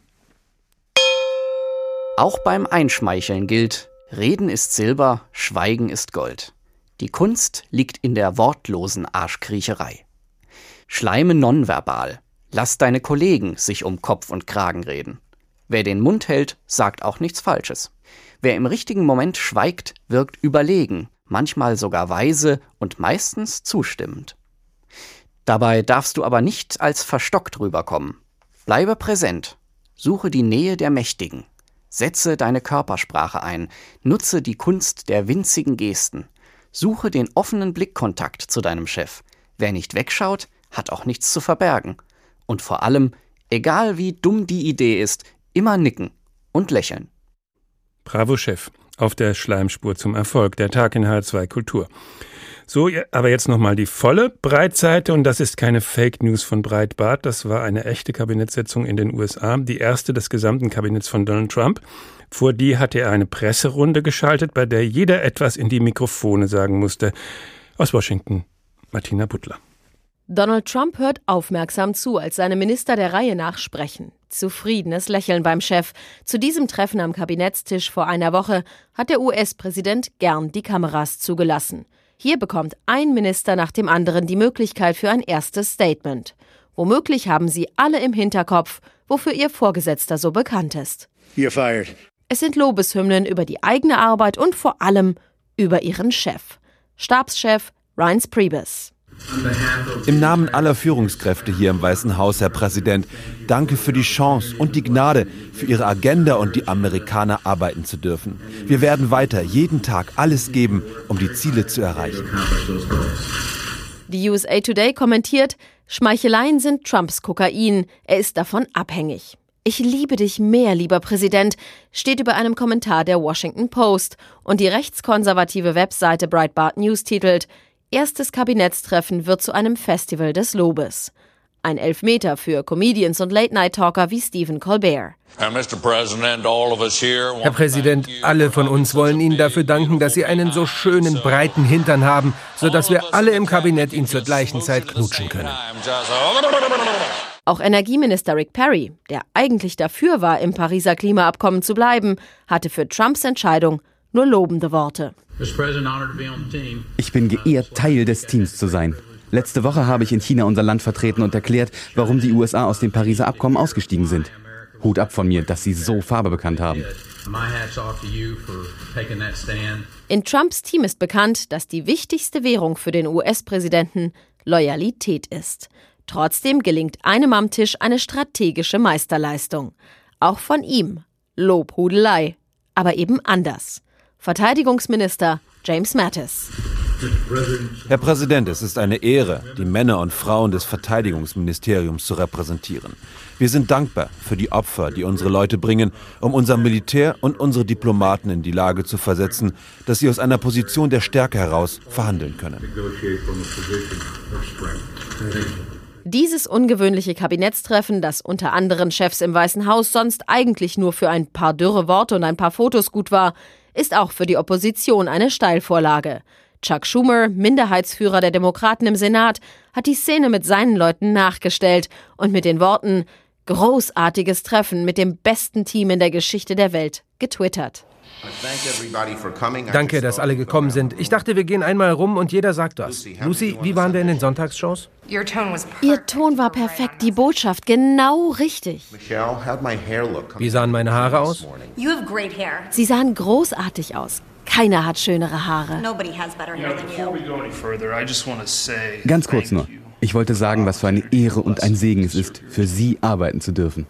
A: Auch beim Einschmeicheln gilt, Reden ist Silber, Schweigen ist Gold. Die Kunst liegt in der wortlosen Arschkriecherei. Schleime nonverbal. Lass deine Kollegen sich um Kopf und Kragen reden. Wer den Mund hält, sagt auch nichts Falsches. Wer im richtigen Moment schweigt, wirkt überlegen, manchmal sogar weise und meistens zustimmend. Dabei darfst du aber nicht als verstockt rüberkommen. Bleibe präsent. Suche die Nähe der Mächtigen. Setze deine Körpersprache ein. Nutze die Kunst der winzigen Gesten. Suche den offenen Blickkontakt zu deinem Chef. Wer nicht wegschaut, hat auch nichts zu verbergen. Und vor allem, egal wie dumm die Idee ist, immer nicken und lächeln.
C: Bravo Chef, auf der Schleimspur zum Erfolg, der Tag in H zwei Kultur. So, aber jetzt nochmal die volle Breitseite und das ist keine Fake News von Breitbart, das war eine echte Kabinettssitzung in den U S A, die erste des gesamten Kabinetts von Donald Trump. Vor die hatte er eine Presserunde geschaltet, bei der jeder etwas in die Mikrofone sagen musste. Aus Washington, Martina Butler.
G: Donald Trump hört aufmerksam zu, als seine Minister der Reihe nach sprechen. Zufriedenes Lächeln beim Chef. Zu diesem Treffen am Kabinettstisch vor einer Woche hat der U S-Präsident gern die Kameras zugelassen. Hier bekommt ein Minister nach dem anderen die Möglichkeit für ein erstes Statement. Womöglich haben sie alle im Hinterkopf, wofür ihr Vorgesetzter so bekannt ist.
K: You're fired.
G: Es sind Lobeshymnen über die eigene Arbeit und vor allem über ihren Chef. Stabschef Reince Priebus.
L: Im Namen aller Führungskräfte hier im Weißen Haus, Herr Präsident, danke für die Chance und die Gnade, für Ihre Agenda und die Amerikaner arbeiten zu dürfen. Wir werden weiter jeden Tag alles geben, um die Ziele zu erreichen.
G: Die U S A Today kommentiert, Schmeicheleien sind Trumps Kokain, er ist davon abhängig. Ich liebe dich mehr, lieber Präsident, steht über einem Kommentar der Washington Post und die rechtskonservative Webseite Breitbart News titelt, erstes Kabinettstreffen wird zu einem Festival des Lobes. Ein Elfmeter für Comedians und Late-Night-Talker wie Stephen Colbert.
M: Herr Präsident, alle von uns wollen Ihnen dafür danken, dass Sie einen so schönen, breiten Hintern haben, sodass wir alle im Kabinett ihn zur gleichen Zeit knutschen können.
G: Auch Energieminister Rick Perry, der eigentlich dafür war, im Pariser Klimaabkommen zu bleiben, hatte für Trumps Entscheidung nur lobende Worte.
Y: Ich bin geehrt, Teil des Teams zu sein.
H: Letzte Woche habe ich in China unser Land vertreten und erklärt, warum die U S A aus dem Pariser Abkommen ausgestiegen sind. Hut ab von mir, dass Sie so Farbe bekannt haben.
G: In Trumps Team ist bekannt, dass die wichtigste Währung für den U S-Präsidenten Loyalität ist. Trotzdem gelingt einem am Tisch eine strategische Meisterleistung. Auch von ihm Lobhudelei, aber eben anders. Verteidigungsminister James Mattis.
L: Herr Präsident, es ist eine Ehre, die Männer und Frauen des Verteidigungsministeriums zu repräsentieren. Wir sind dankbar für die Opfer, die unsere Leute bringen, um unser Militär und unsere Diplomaten in die Lage zu versetzen, dass sie aus einer Position der Stärke heraus verhandeln können.
G: Dieses ungewöhnliche Kabinettstreffen, das unter anderen Chefs im Weißen Haus sonst eigentlich nur für ein paar dürre Worte und ein paar Fotos gut war, ist auch für die Opposition eine Steilvorlage. Chuck Schumer, Minderheitsführer der Demokraten im Senat, hat die Szene mit seinen Leuten nachgestellt und mit den Worten »Großartiges Treffen mit dem besten Team in der Geschichte der Welt« getwittert.
M: Danke, dass alle gekommen sind. Ich dachte, wir gehen einmal rum und jeder sagt was. Lucy, wie waren wir in den Sonntagsshows?
G: Ihr Ton war perfekt, die Botschaft genau richtig.
M: Wie sahen meine Haare aus?
G: Sie sahen großartig aus. Keiner hat schönere Haare.
H: Ganz kurz nur. Ich wollte sagen, was für eine Ehre und ein Segen es ist, für Sie arbeiten zu dürfen.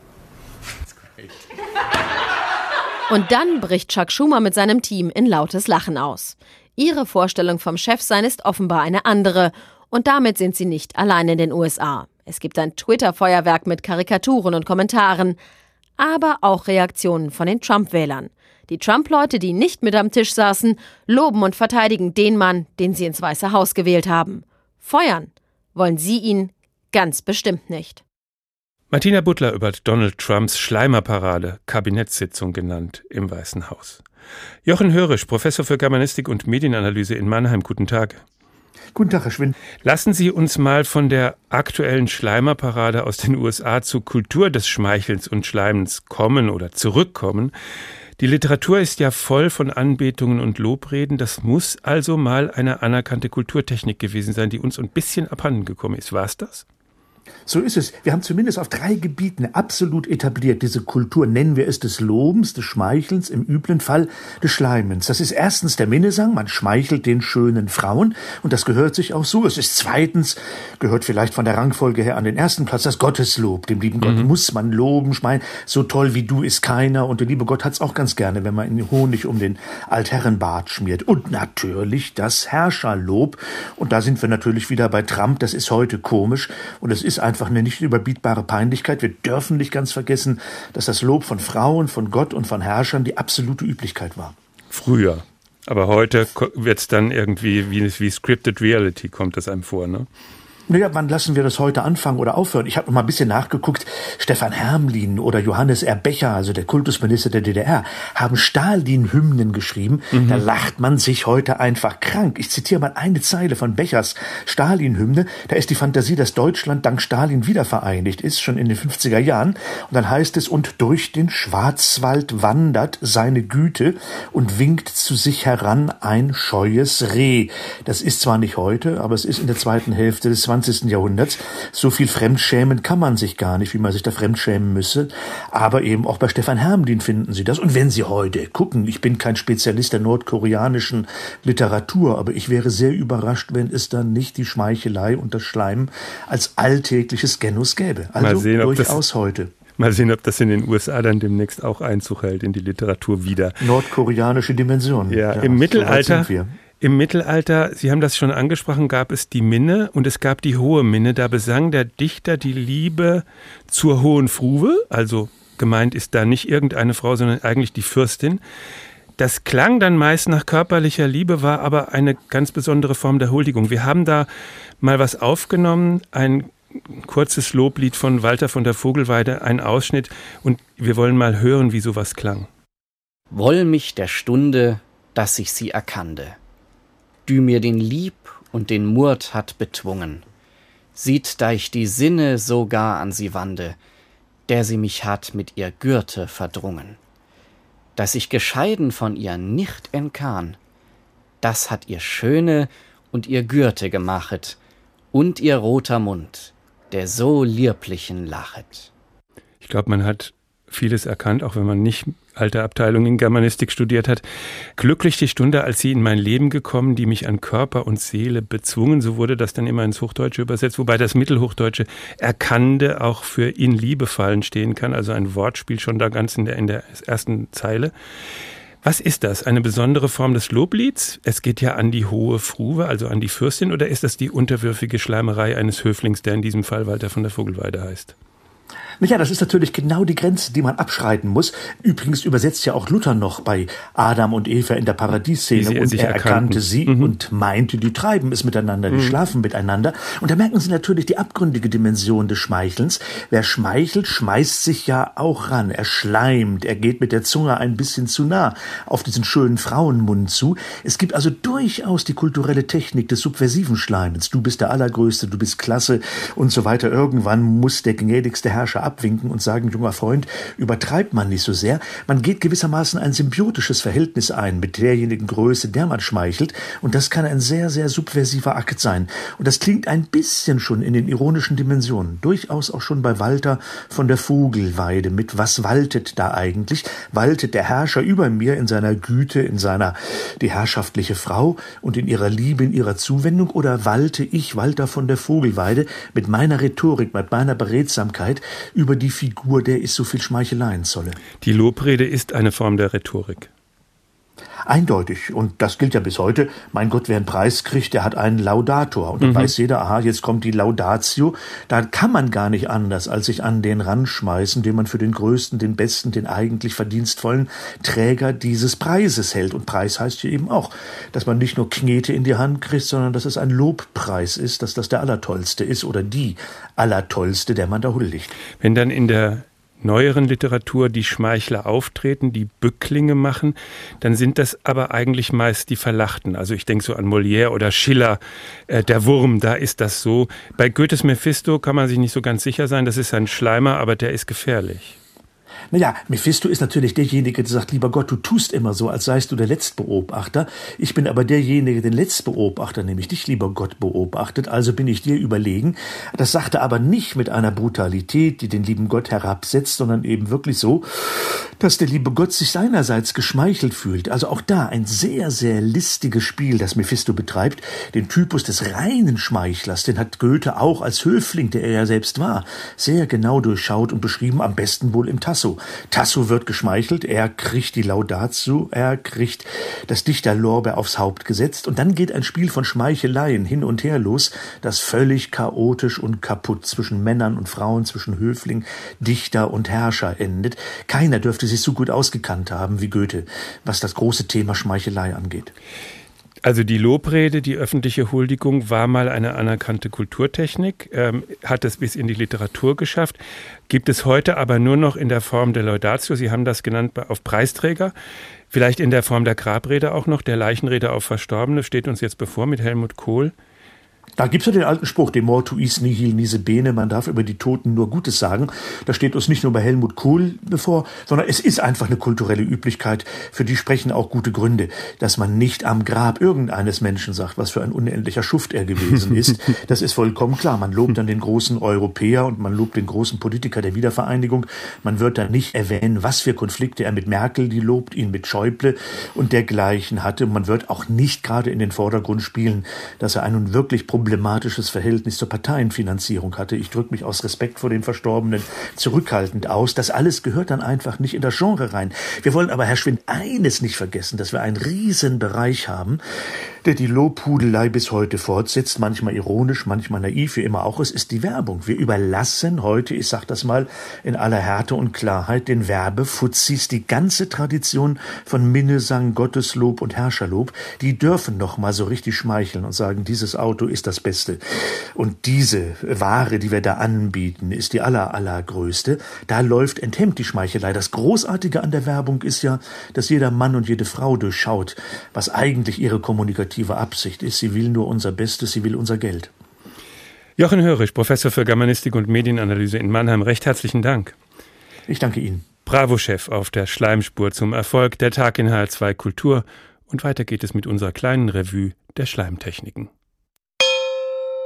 G: Und dann bricht Chuck Schumer mit seinem Team in lautes Lachen aus. Ihre Vorstellung vom Chefsein ist offenbar eine andere. Und damit sind sie nicht allein in den U S A. Es gibt ein Twitter-Feuerwerk mit Karikaturen und Kommentaren. Aber auch Reaktionen von den Trump-Wählern. Die Trump-Leute, die nicht mit am Tisch saßen, loben und verteidigen den Mann, den sie ins Weiße Haus gewählt haben. Feuern wollen sie ihn ganz bestimmt nicht.
C: Martina Butler über Donald Trumps Schleimerparade, Kabinettssitzung genannt, im Weißen Haus. Jochen Hörisch, Professor für Germanistik und Medienanalyse in Mannheim. Guten Tag.
K: Guten Tag, Herr Schwind.
C: Lassen Sie uns mal von der aktuellen Schleimerparade aus den U S A zur Kultur des Schmeichelns und Schleimens kommen oder zurückkommen. Die Literatur ist ja voll von Anbetungen und Lobreden. Das muss also mal eine anerkannte Kulturtechnik gewesen sein, die uns ein bisschen abhanden gekommen ist. War es das?
K: So ist es. Wir haben zumindest auf drei Gebieten absolut etabliert diese Kultur, nennen wir es des Lobens, des Schmeichelns, im üblen Fall des Schleimens. Das ist erstens der Minnesang, man schmeichelt den schönen Frauen und das gehört sich auch so. Es ist zweitens, gehört vielleicht von der Rangfolge her an den ersten Platz, das Gotteslob. Dem lieben Gott mhm. muss man loben, schmeicheln. So toll wie du ist keiner und der liebe Gott hat's auch ganz gerne, wenn man ihn Honig um den Altherrenbart schmiert. Und natürlich das Herrscherlob. Und da sind wir natürlich wieder bei Trump, das ist heute komisch und es ist einfach eine nicht überbietbare Peinlichkeit. Wir dürfen nicht ganz vergessen, dass das Lob von Frauen, von Gott und von Herrschern die absolute Üblichkeit war.
C: Früher. Aber heute wird es dann irgendwie wie, wie Scripted Reality, kommt das einem vor, ne?
K: Naja, wann lassen wir das heute anfangen oder aufhören? Ich habe noch mal ein bisschen nachgeguckt. Stefan Hermlin oder Johannes R. Becher, also der Kultusminister der D D R, haben Stalin-Hymnen geschrieben. Mhm. Da lacht man sich heute einfach krank. Ich zitiere mal eine Zeile von Bechers Stalin-Hymne. Da ist die Fantasie, dass Deutschland dank Stalin wiedervereinigt ist, schon in den fünfziger Jahren. Und dann heißt es, und durch den Schwarzwald wandert seine Güte und winkt zu sich heran ein scheues Reh. Das ist zwar nicht heute, aber es ist in der zweiten Hälfte des zwanzigsten Jahrhunderts. So viel fremdschämen kann man sich gar nicht, wie man sich da fremdschämen müsse. Aber eben auch bei Stefan Hermlin finden Sie das. Und wenn Sie heute gucken, ich bin kein Spezialist der nordkoreanischen Literatur, aber ich wäre sehr überrascht, wenn es dann nicht die Schmeichelei und das Schleim als alltägliches Genus gäbe. Also sehen, durchaus das, heute.
C: Mal sehen, ob das in den U S A dann demnächst auch Einzug hält in die Literatur wieder.
K: Nordkoreanische Dimension.
C: Ja, ja im Mittelalter... So Im Mittelalter, Sie haben das schon angesprochen, gab es die Minne und es gab die hohe Minne. Da besang der Dichter die Liebe zur hohen Fruve, also gemeint ist da nicht irgendeine Frau, sondern eigentlich die Fürstin. Das klang dann meist nach körperlicher Liebe, war aber eine ganz besondere Form der Huldigung. Wir haben da mal was aufgenommen, ein kurzes Loblied von Walter von der Vogelweide, ein Ausschnitt, und wir wollen mal hören, wie sowas klang.
A: Woll mich der Stunde, dass ich sie erkannte, dü mir den Lieb und den Murd hat betwungen, sieht, da ich die Sinne so gar an sie wande, der sie mich hat mit ihr Gürte verdrungen. Dass ich gescheiden von ihr nicht entkahn, das hat ihr Schöne und ihr Gürte gemachet, und ihr roter Mund, der so lieblichen lachet.
C: Ich glaube, man hat vieles erkannt, auch wenn man nicht alte Abteilung in Germanistik studiert hat. Glücklich die Stunde, als sie in mein Leben gekommen, die mich an Körper und Seele bezwungen. So wurde das dann immer ins Hochdeutsche übersetzt, wobei das Mittelhochdeutsche erkannte auch für in Liebe fallen stehen kann. Also ein Wortspiel schon da ganz in der, in der ersten Zeile. Was ist das? Eine besondere Form des Loblieds? Es geht ja an die hohe Fruwe, also an die Fürstin, oder ist das die unterwürfige Schleimerei eines Höflings, der in diesem Fall Walter von der Vogelweide heißt?
K: Ja, das ist natürlich genau die Grenze, die man abschreiten muss. Übrigens übersetzt ja auch Luther noch bei Adam und Eva in der Paradieszene. Und er erkannte sie mhm. und meinte, die treiben es miteinander, die mhm. schlafen miteinander. Und da merken Sie natürlich die abgründige Dimension des Schmeichelns. Wer schmeichelt, schmeißt sich ja auch ran. Er schleimt, er geht mit der Zunge ein bisschen zu nah auf diesen schönen Frauenmund zu. Es gibt also durchaus die kulturelle Technik des subversiven Schleimens. Du bist der Allergrößte, du bist klasse und so weiter. Irgendwann muss der gnädigste Herrscher abwinken und sagen, junger Freund, übertreibt man nicht so sehr. Man geht gewissermaßen ein symbiotisches Verhältnis ein mit derjenigen Größe, der man schmeichelt. Und das kann ein sehr, sehr subversiver Akt sein. Und das klingt ein bisschen schon in den ironischen Dimensionen. Durchaus auch schon bei Walter von der Vogelweide mit, was waltet da eigentlich? Waltet der Herrscher über mir in seiner Güte, in seiner, die herrschaftliche Frau und in ihrer Liebe, in ihrer Zuwendung? Oder walte ich, Walter von der Vogelweide, mit meiner Rhetorik, mit meiner Beredsamkeit über die Figur, der ich so viel Schmeicheleien zolle?
C: Die Lobrede ist eine Form der Rhetorik.
K: Eindeutig. Und das gilt ja bis heute. Mein Gott, wer einen Preis kriegt, der hat einen Laudator. Und dann mhm. weiß jeder, aha, jetzt kommt die Laudatio. Da kann man gar nicht anders, als sich an den ranschmeißen, den man für den größten, den besten, den eigentlich verdienstvollen Träger dieses Preises hält. Und Preis heißt hier eben auch, dass man nicht nur Knete in die Hand kriegt, sondern dass es ein Lobpreis ist, dass das der Allertollste ist oder die Allertollste, der man da huldigt.
C: Wenn dann in der neueren Literatur die Schmeichler auftreten, die Bücklinge machen, dann sind das aber eigentlich meist die Verlachten. Also ich denke so an Molière oder Schiller, äh, der Wurm, da ist das so. Bei Goethes Mephisto kann man sich nicht so ganz sicher sein, das ist ein Schleimer, aber der ist gefährlich.
K: Naja, Mephisto ist natürlich derjenige, der sagt, lieber Gott, du tust immer so, als seist du der Letztbeobachter. Ich bin aber derjenige, der den Letztbeobachter, nämlich dich, lieber Gott, beobachtet, also bin ich dir überlegen. Das sagt er aber nicht mit einer Brutalität, die den lieben Gott herabsetzt, sondern eben wirklich so, dass der liebe Gott sich seinerseits geschmeichelt fühlt. Also auch da ein sehr, sehr listiges Spiel, das Mephisto betreibt. Den Typus des reinen Schmeichlers, den hat Goethe auch als Höfling, der er ja selbst war, sehr genau durchschaut und beschrieben, am besten wohl im Tasso. Tasso wird geschmeichelt, er kriegt die Laudatio, er kriegt das Dichterlorbeer aufs Haupt gesetzt und dann geht ein Spiel von Schmeicheleien hin und her los, das völlig chaotisch und kaputt zwischen Männern und Frauen, zwischen Höfling, Dichter und Herrscher endet. Keiner dürfte sich so gut ausgekannt haben wie Goethe, was das große Thema Schmeichelei angeht.
C: Also die Lobrede, die öffentliche Huldigung war mal eine anerkannte Kulturtechnik, ähm, hat es bis in die Literatur geschafft, gibt es heute aber nur noch in der Form der Laudatio, Sie haben das genannt, auf Preisträger, vielleicht in der Form der Grabrede auch noch, der Leichenrede auf Verstorbene, steht uns jetzt bevor mit Helmut Kohl.
K: Da gibt's ja den alten Spruch, de mortuis nihil nisi bene, man darf über die Toten nur Gutes sagen. Das steht uns nicht nur bei Helmut Kohl bevor, sondern es ist einfach eine kulturelle Üblichkeit, für die sprechen auch gute Gründe, dass man nicht am Grab irgendeines Menschen sagt, was für ein unendlicher Schuft er gewesen ist. Das ist vollkommen klar. Man lobt dann den großen Europäer und man lobt den großen Politiker der Wiedervereinigung. Man wird dann nicht erwähnen, was für Konflikte er mit Merkel, die lobt ihn mit Schäuble und dergleichen hatte. Man wird auch nicht gerade in den Vordergrund spielen, dass er ein nun wirklich problematisches Verhältnis zur Parteienfinanzierung hatte. Ich drücke mich aus Respekt vor den Verstorbenen zurückhaltend aus. Das alles gehört dann einfach nicht in das Genre rein. Wir wollen aber, Herr Schwind, eines nicht vergessen, dass wir einen riesen Bereich haben, der die Lobhudelei bis heute fortsetzt, manchmal ironisch, manchmal naiv, wie immer auch. Es ist die Werbung. Wir überlassen heute, ich sag das mal in aller Härte und Klarheit, den Werbefuzis die ganze Tradition von Minnesang, Gotteslob und Herrscherlob. Die dürfen noch mal so richtig schmeicheln und sagen, dieses Auto ist das Beste. Und diese Ware, die wir da anbieten, ist die aller, allergrößte. Da läuft enthemmt die Schmeichelei. Das Großartige an der Werbung ist ja, dass jeder Mann und jede Frau durchschaut, was eigentlich ihre kommunikative Absicht ist. Sie will nur unser Bestes, sie will unser Geld.
C: Jochen Hörisch, Professor für Germanistik und Medienanalyse in Mannheim. Recht herzlichen Dank.
K: Ich danke Ihnen.
C: Bravo-Chef auf der Schleimspur zum Erfolg, der Tag in H R zwei Kultur. Und weiter geht es mit unserer kleinen Revue der Schleimtechniken.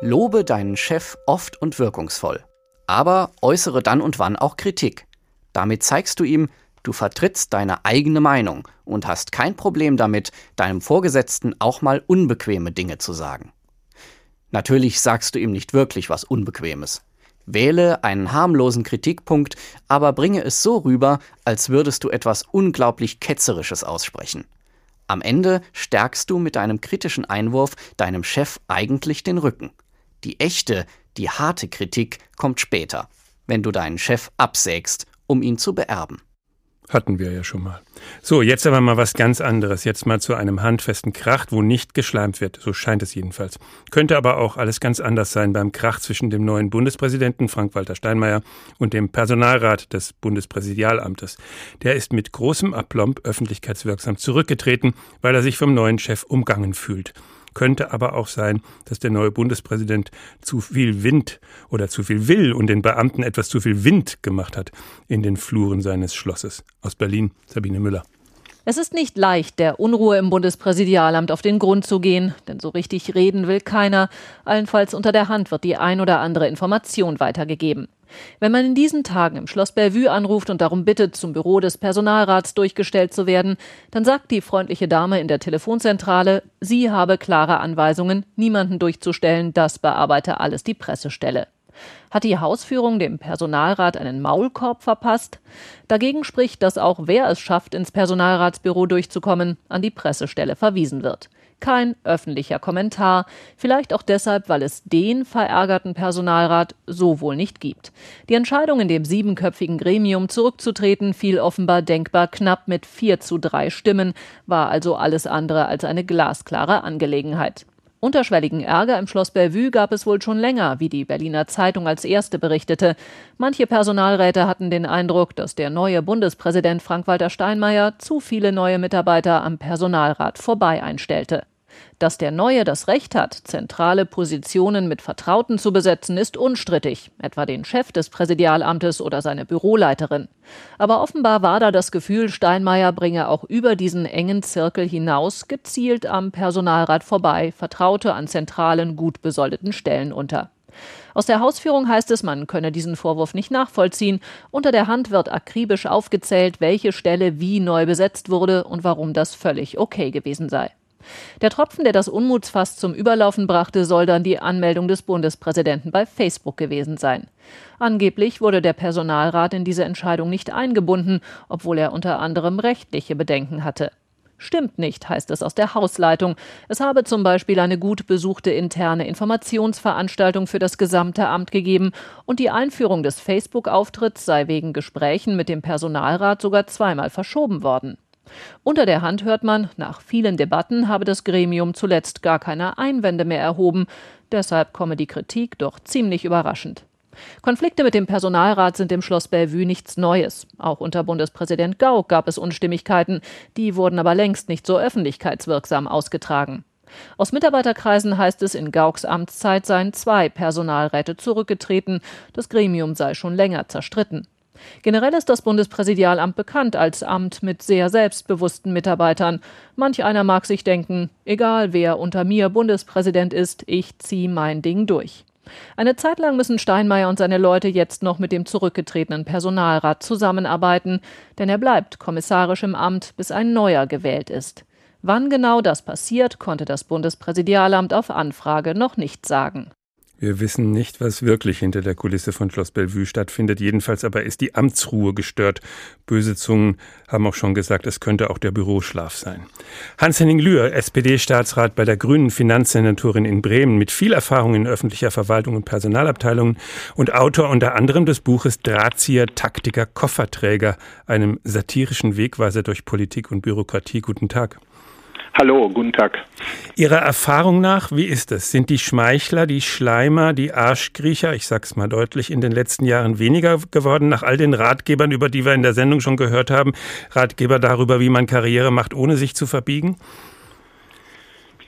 A: Lobe deinen Chef oft und wirkungsvoll. Aber äußere dann und wann auch Kritik. Damit zeigst du ihm, du vertrittst deine eigene Meinung und hast kein Problem damit, deinem Vorgesetzten auch mal unbequeme Dinge zu sagen. Natürlich sagst du ihm nicht wirklich was Unbequemes. Wähle einen harmlosen Kritikpunkt, aber bringe es so rüber, als würdest du etwas unglaublich Ketzerisches aussprechen. Am Ende stärkst du mit deinem kritischen Einwurf deinem Chef eigentlich den Rücken. Die echte, die harte Kritik kommt später, wenn du deinen Chef absägst, um ihn zu beerben.
C: Hatten wir ja schon mal. So, jetzt aber mal was ganz anderes. Jetzt mal zu einem handfesten Krach, wo nicht geschleimt wird. So scheint es jedenfalls. Könnte aber auch alles ganz anders sein beim Krach zwischen dem neuen Bundespräsidenten Frank-Walter Steinmeier und dem Personalrat des Bundespräsidialamtes. Der ist mit großem Aplomb öffentlichkeitswirksam zurückgetreten, weil er sich vom neuen Chef umgangen fühlt. Könnte aber auch sein, dass der neue Bundespräsident zu viel Wind oder zu viel will und den Beamten etwas zu viel Wind gemacht hat in den Fluren seines Schlosses. Aus Berlin, Sabine Müller.
E: Es ist nicht leicht, der Unruhe im Bundespräsidialamt auf den Grund zu gehen, denn so richtig reden will keiner. Allenfalls unter der Hand wird die ein oder andere Information weitergegeben. Wenn man in diesen Tagen im Schloss Bellevue anruft und darum bittet, zum Büro des Personalrats durchgestellt zu werden, dann sagt die freundliche Dame in der Telefonzentrale, sie habe klare Anweisungen, niemanden durchzustellen, das bearbeite alles die Pressestelle. Hat die Hausführung dem Personalrat einen Maulkorb verpasst? Dagegen spricht, dass auch wer es schafft, ins Personalratsbüro durchzukommen, an die Pressestelle verwiesen wird. Kein öffentlicher Kommentar, vielleicht auch deshalb, weil es den verärgerten Personalrat so wohl nicht gibt. Die Entscheidung, in dem siebenköpfigen Gremium zurückzutreten, fiel offenbar denkbar knapp mit vier zu drei Stimmen, war also alles andere als eine glasklare Angelegenheit. Unterschwelligen Ärger im Schloss Bellevue gab es wohl schon länger, wie die Berliner Zeitung als erste berichtete. Manche Personalräte hatten den Eindruck, dass der neue Bundespräsident Frank-Walter Steinmeier zu viele neue Mitarbeiter am Personalrat vorbei einstellte. Dass der Neue das Recht hat, zentrale Positionen mit Vertrauten zu besetzen, ist unstrittig, etwa den Chef des Präsidialamtes oder seine Büroleiterin. Aber offenbar war da das Gefühl, Steinmeier bringe auch über diesen engen Zirkel hinaus gezielt am Personalrat vorbei Vertraute an zentralen, gut besoldeten Stellen unter. Aus der Hausführung heißt es, man könne diesen Vorwurf nicht nachvollziehen. Unter der Hand wird akribisch aufgezählt, welche Stelle wie neu besetzt wurde und warum das völlig okay gewesen sei. Der Tropfen, der das Unmutsfass zum Überlaufen brachte, soll dann die Anmeldung des Bundespräsidenten bei Facebook gewesen sein. Angeblich wurde der Personalrat in diese Entscheidung nicht eingebunden, obwohl er unter anderem rechtliche Bedenken hatte. Stimmt nicht, heißt es aus der Hausleitung. Es habe zum Beispiel eine gut besuchte interne Informationsveranstaltung für das gesamte Amt gegeben und die Einführung des Facebook-Auftritts sei wegen Gesprächen mit dem Personalrat sogar zweimal verschoben worden. Unter der Hand hört man, nach vielen Debatten habe das Gremium zuletzt gar keine Einwände mehr erhoben. Deshalb komme die Kritik doch ziemlich überraschend. Konflikte mit dem Personalrat sind im Schloss Bellevue nichts Neues. Auch unter Bundespräsident Gauck gab es Unstimmigkeiten. Die wurden aber längst nicht so öffentlichkeitswirksam ausgetragen. Aus Mitarbeiterkreisen heißt es, in Gaucks Amtszeit seien zwei Personalräte zurückgetreten. Das Gremium sei schon länger zerstritten. Generell ist das Bundespräsidialamt bekannt als Amt mit sehr selbstbewussten Mitarbeitern. Manch einer mag sich denken, egal wer unter mir Bundespräsident ist, ich ziehe mein Ding durch. Eine Zeit lang müssen Steinmeier und seine Leute jetzt noch mit dem zurückgetretenen Personalrat zusammenarbeiten, denn er bleibt kommissarisch im Amt, bis ein neuer gewählt ist. Wann genau das passiert, konnte das Bundespräsidialamt auf Anfrage noch nicht sagen.
C: Wir wissen nicht, was wirklich hinter der Kulisse von Schloss Bellevue stattfindet. Jedenfalls aber ist die Amtsruhe gestört. Böse Zungen haben auch schon gesagt, es könnte auch der Büroschlaf sein. Hans-Henning Lühr, S P D-Staatsrat bei der Grünen Finanzsenatorin in Bremen, mit viel Erfahrung in öffentlicher Verwaltung und Personalabteilungen und Autor unter anderem des Buches Drahtzieher, Taktiker, Kofferträger, einem satirischen Wegweiser durch Politik und Bürokratie. Guten Tag.
N: Hallo, guten Tag.
C: Ihrer Erfahrung nach, wie ist es? Sind die Schmeichler, die Schleimer, die Arschkriecher, ich sag's mal deutlich, in den letzten Jahren weniger geworden, nach all den Ratgebern, über die wir in der Sendung schon gehört haben, Ratgeber darüber, wie man Karriere macht, ohne sich zu verbiegen?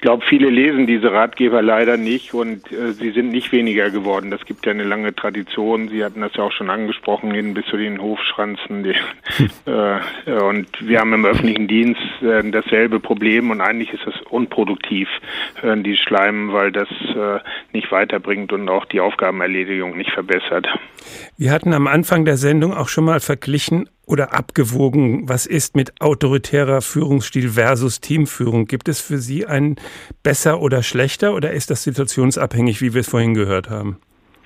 N: glaube, viele lesen diese Ratgeber leider nicht und äh, sie sind nicht weniger geworden. Das gibt ja eine lange Tradition. Sie hatten das ja auch schon angesprochen, hin bis zu den Hofschranzen. Die, äh, und wir haben im öffentlichen Dienst äh, dasselbe Problem und eigentlich ist es unproduktiv, äh, die Schleimen, weil das äh, nicht weiterbringt und auch die Aufgabenerledigung nicht verbessert.
C: Wir hatten am Anfang der Sendung auch schon mal verglichen oder abgewogen, was ist mit autoritärer Führungsstil versus Teamführung? Gibt es für Sie einen besser oder schlechter oder ist das situationsabhängig, wie wir es vorhin gehört haben?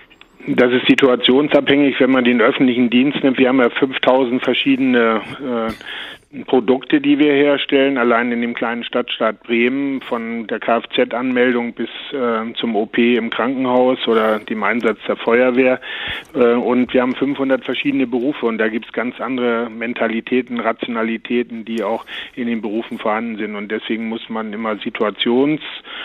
N: Das ist situationsabhängig, wenn man den öffentlichen Dienst nimmt. Wir haben ja fünftausend verschiedene äh, Produkte, die wir herstellen, allein in dem kleinen Stadtstaat Bremen, von der Kfz-Anmeldung bis äh, zum O P im Krankenhaus oder dem Einsatz der Feuerwehr. Äh, und wir haben fünfhundert verschiedene Berufe und da gibt es ganz andere Mentalitäten, Rationalitäten, die auch in den Berufen vorhanden sind. Und deswegen muss man immer situations-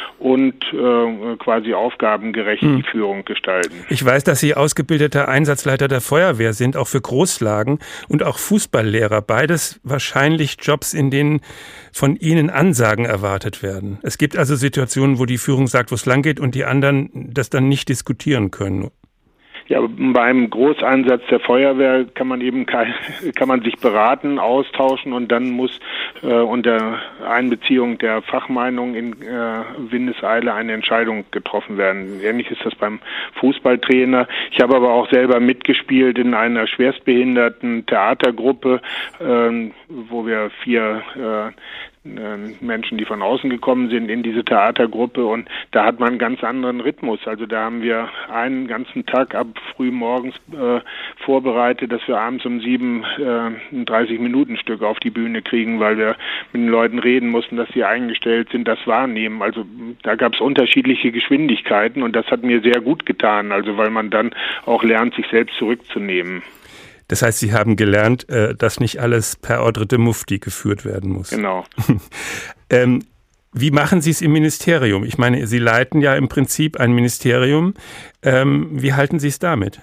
N: und äh, quasi aufgabengerecht hm. die Führung gestalten.
C: Ich weiß, dass Sie ausgebildeter Einsatzleiter der Feuerwehr sind, auch für Großlagen und auch Fußballlehrer. Beides wahrscheinlich Wahrscheinlich Jobs, in denen von Ihnen Ansagen erwartet werden. Es gibt also Situationen, wo die Führung sagt, wo es lang geht und die anderen das dann nicht diskutieren können.
N: Ja, beim Großeinsatz der Feuerwehr kann man eben kein, kann man sich beraten, austauschen und dann muss äh, unter Einbeziehung der Fachmeinung in äh, Windeseile eine Entscheidung getroffen werden. Ähnlich ist das beim Fußballtrainer. Ich habe aber auch selber mitgespielt in einer schwerstbehinderten Theatergruppe, äh, wo wir vier äh, Menschen, die von außen gekommen sind, in diese Theatergruppe und da hat man einen ganz anderen Rhythmus. Also da haben wir einen ganzen Tag ab früh morgens äh, vorbereitet, dass wir abends um sieben äh, ein dreißig-Minuten-Stück auf die Bühne kriegen, weil wir mit den Leuten reden mussten, dass sie eingestellt sind, das wahrnehmen. Also da gab es unterschiedliche Geschwindigkeiten und das hat mir sehr gut getan, also weil man dann auch lernt, sich selbst zurückzunehmen.
C: Das heißt, Sie haben gelernt, dass nicht alles per Ordre de Mufti geführt werden muss.
N: Genau.
C: ähm, wie machen Sie es im Ministerium? Ich meine, Sie leiten ja im Prinzip ein Ministerium. Ähm, wie halten Sie es damit?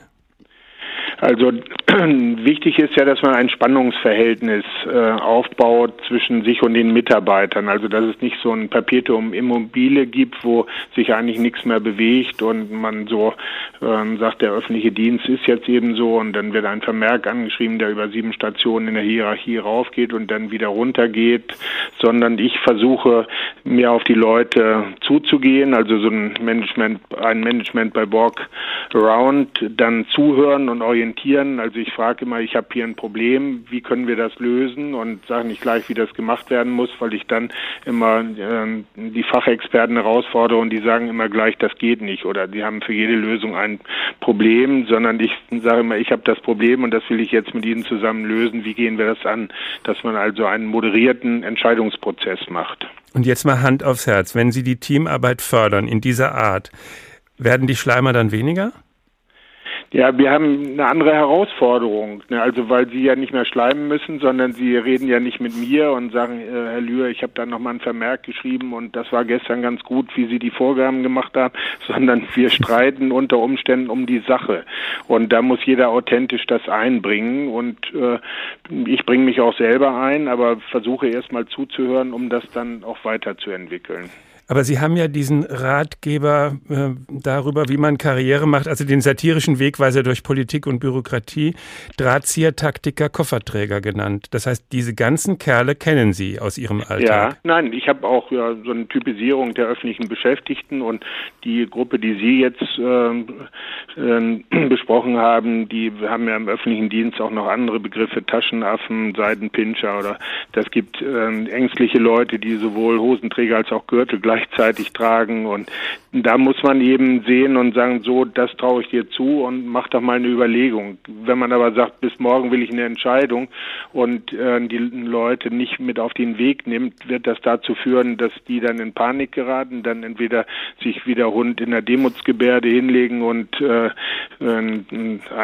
N: Also wichtig ist ja, dass man ein Spannungsverhältnis äh, aufbaut zwischen sich und den Mitarbeitern. Also dass es nicht so ein Perpetuum immobile gibt, wo sich eigentlich nichts mehr bewegt und man so ähm, sagt, der öffentliche Dienst ist jetzt eben so und dann wird ein Vermerk angeschrieben, der über sieben Stationen in der Hierarchie raufgeht und dann wieder runtergeht, sondern ich versuche, mehr auf die Leute zuzugehen, also so ein Management, ein Management bei Walk Around, dann zuhören und orientieren. Also ich frage immer, ich habe hier ein Problem, wie können wir das lösen und sage nicht gleich, wie das gemacht werden muss, weil ich dann immer äh, die Fachexperten herausfordere und die sagen immer gleich, das geht nicht oder die haben für jede Lösung ein Problem, sondern ich sage immer, ich habe das Problem und das will ich jetzt mit Ihnen zusammen lösen. Wie gehen wir das an, dass man also einen moderierten Entscheidungsprozess macht?
C: Und jetzt mal Hand aufs Herz, wenn Sie die Teamarbeit fördern in dieser Art, werden die Schleimer dann weniger?
N: Ja, wir haben eine andere Herausforderung, ne? Also weil Sie ja nicht mehr schleimen müssen, sondern Sie reden ja nicht mit mir und sagen, äh, Herr Lühr, ich habe da nochmal einen Vermerk geschrieben und das war gestern ganz gut, wie Sie die Vorgaben gemacht haben, sondern wir streiten unter Umständen um die Sache und da muss jeder authentisch das einbringen und äh, ich bringe mich auch selber ein, aber versuche erstmal zuzuhören, um das dann auch weiterzuentwickeln.
C: Aber Sie haben ja diesen Ratgeber äh, darüber, wie man Karriere macht, also den satirischen Wegweiser durch Politik und Bürokratie, Drahtzieher, Taktiker, Kofferträger genannt. Das heißt, diese ganzen Kerle kennen Sie aus Ihrem Alltag.
N: Ja, nein, ich habe auch ja, so eine Typisierung der öffentlichen Beschäftigten und die Gruppe, die Sie jetzt äh, äh, besprochen haben, die haben ja im öffentlichen Dienst auch noch andere Begriffe, Taschenaffen, Seidenpinscher oder das gibt äh, ängstliche Leute, die sowohl Hosenträger als auch Gürtel gleich gleichzeitig tragen und da muss man eben sehen und sagen, so, das traue ich dir zu und mach doch mal eine Überlegung. Wenn man aber sagt, bis morgen will ich eine Entscheidung und äh, die Leute nicht mit auf den Weg nimmt, wird das dazu führen, dass die dann in Panik geraten, dann entweder sich wie der Hund in der Demutsgebärde hinlegen und äh, einem äh,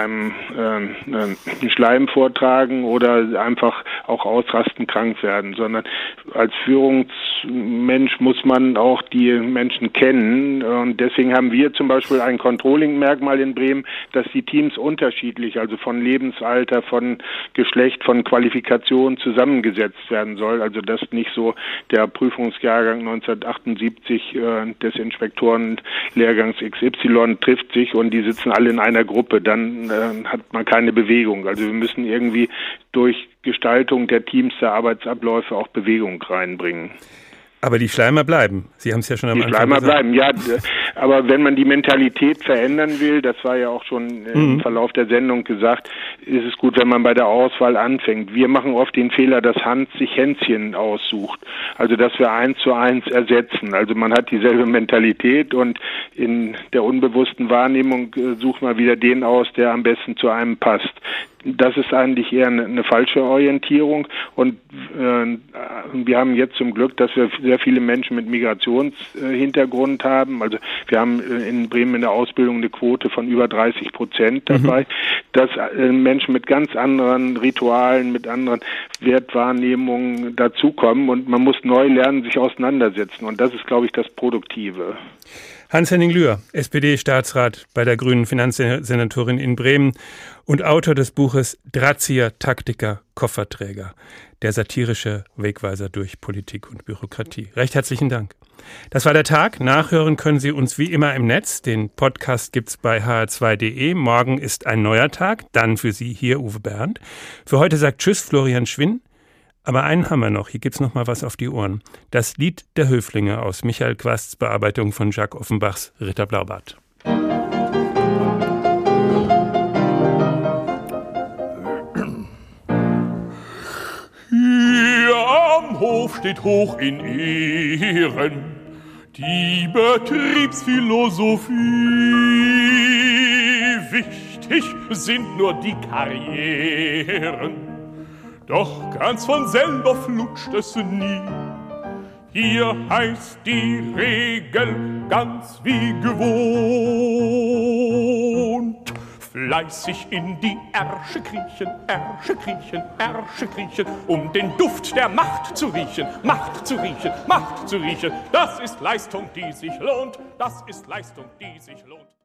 N: einen Schleim vortragen oder einfach auch ausrasten, krank werden, sondern als Führungsmensch muss man auch die Menschen kennen und deswegen haben wir zum Beispiel ein Controlling-Merkmal in Bremen, dass die Teams unterschiedlich, also von Lebensalter, von Geschlecht, von Qualifikation zusammengesetzt werden soll. Also dass nicht so der Prüfungsjahrgang neunzehnhundertachtundsiebzig äh, des Inspektorenlehrgangs X Y trifft sich und die sitzen alle in einer Gruppe. Dann äh, hat man keine Bewegung. Also wir müssen irgendwie durch Gestaltung der Teams, der Arbeitsabläufe auch Bewegung reinbringen.
C: Aber die Schleimer bleiben. Sie haben es ja schon am
N: die
C: Anfang
N: gesagt. Die
C: gesagt.
N: Schleimer bleiben, ja. Aber wenn man die Mentalität verändern will, das war ja auch schon im mhm. Verlauf der Sendung gesagt, ist es gut, wenn man bei der Auswahl anfängt. Wir machen oft den Fehler, dass Hans sich Hänschen aussucht. Also, dass wir eins zu eins ersetzen. Also, man hat dieselbe Mentalität und in der unbewussten Wahrnehmung äh, sucht man wieder den aus, der am besten zu einem passt. Das ist eigentlich eher eine, eine falsche Orientierung und äh, wir haben jetzt zum Glück, dass wir sehr viele Menschen mit Migrationshintergrund äh, haben. Also wir haben äh, in Bremen in der Ausbildung eine Quote von über dreißig Prozent dabei, mhm. dass äh, Menschen mit ganz anderen Ritualen, mit anderen Wertwahrnehmungen dazukommen und man muss neu lernen, sich auseinandersetzen und das ist, glaube ich, das Produktive.
C: Hans-Henning Lühr, S P D-Staatsrat bei der Grünen Finanzsenatorin in Bremen und Autor des Buches Drahtzieher, Taktiker, Kofferträger, der satirische Wegweiser durch Politik und Bürokratie. Recht herzlichen Dank. Das war der Tag. Nachhören können Sie uns wie immer im Netz. Den Podcast gibt's bei h r zwei punkt d e. Morgen ist ein neuer Tag. Dann für Sie hier Uwe Bernd. Für heute sagt Tschüss Florian Schwinn. Aber einen haben wir noch. Hier gibt's noch mal was auf die Ohren. Das Lied der Höflinge aus Michael Quasts Bearbeitung von Jacques Offenbachs Ritter Blaubart.
D: Hier am Hof steht hoch in Ehren die Betriebsphilosophie. Wichtig sind nur die Karrieren. Doch ganz von selber flutscht es nie. Hier heißt die Regel ganz wie gewohnt. Fleißig in die Ärsche kriechen, Ärsche kriechen, Ärsche kriechen, um den Duft der Macht zu riechen, Macht zu riechen, Macht zu riechen. Das ist Leistung, die sich lohnt, das ist Leistung, die sich lohnt.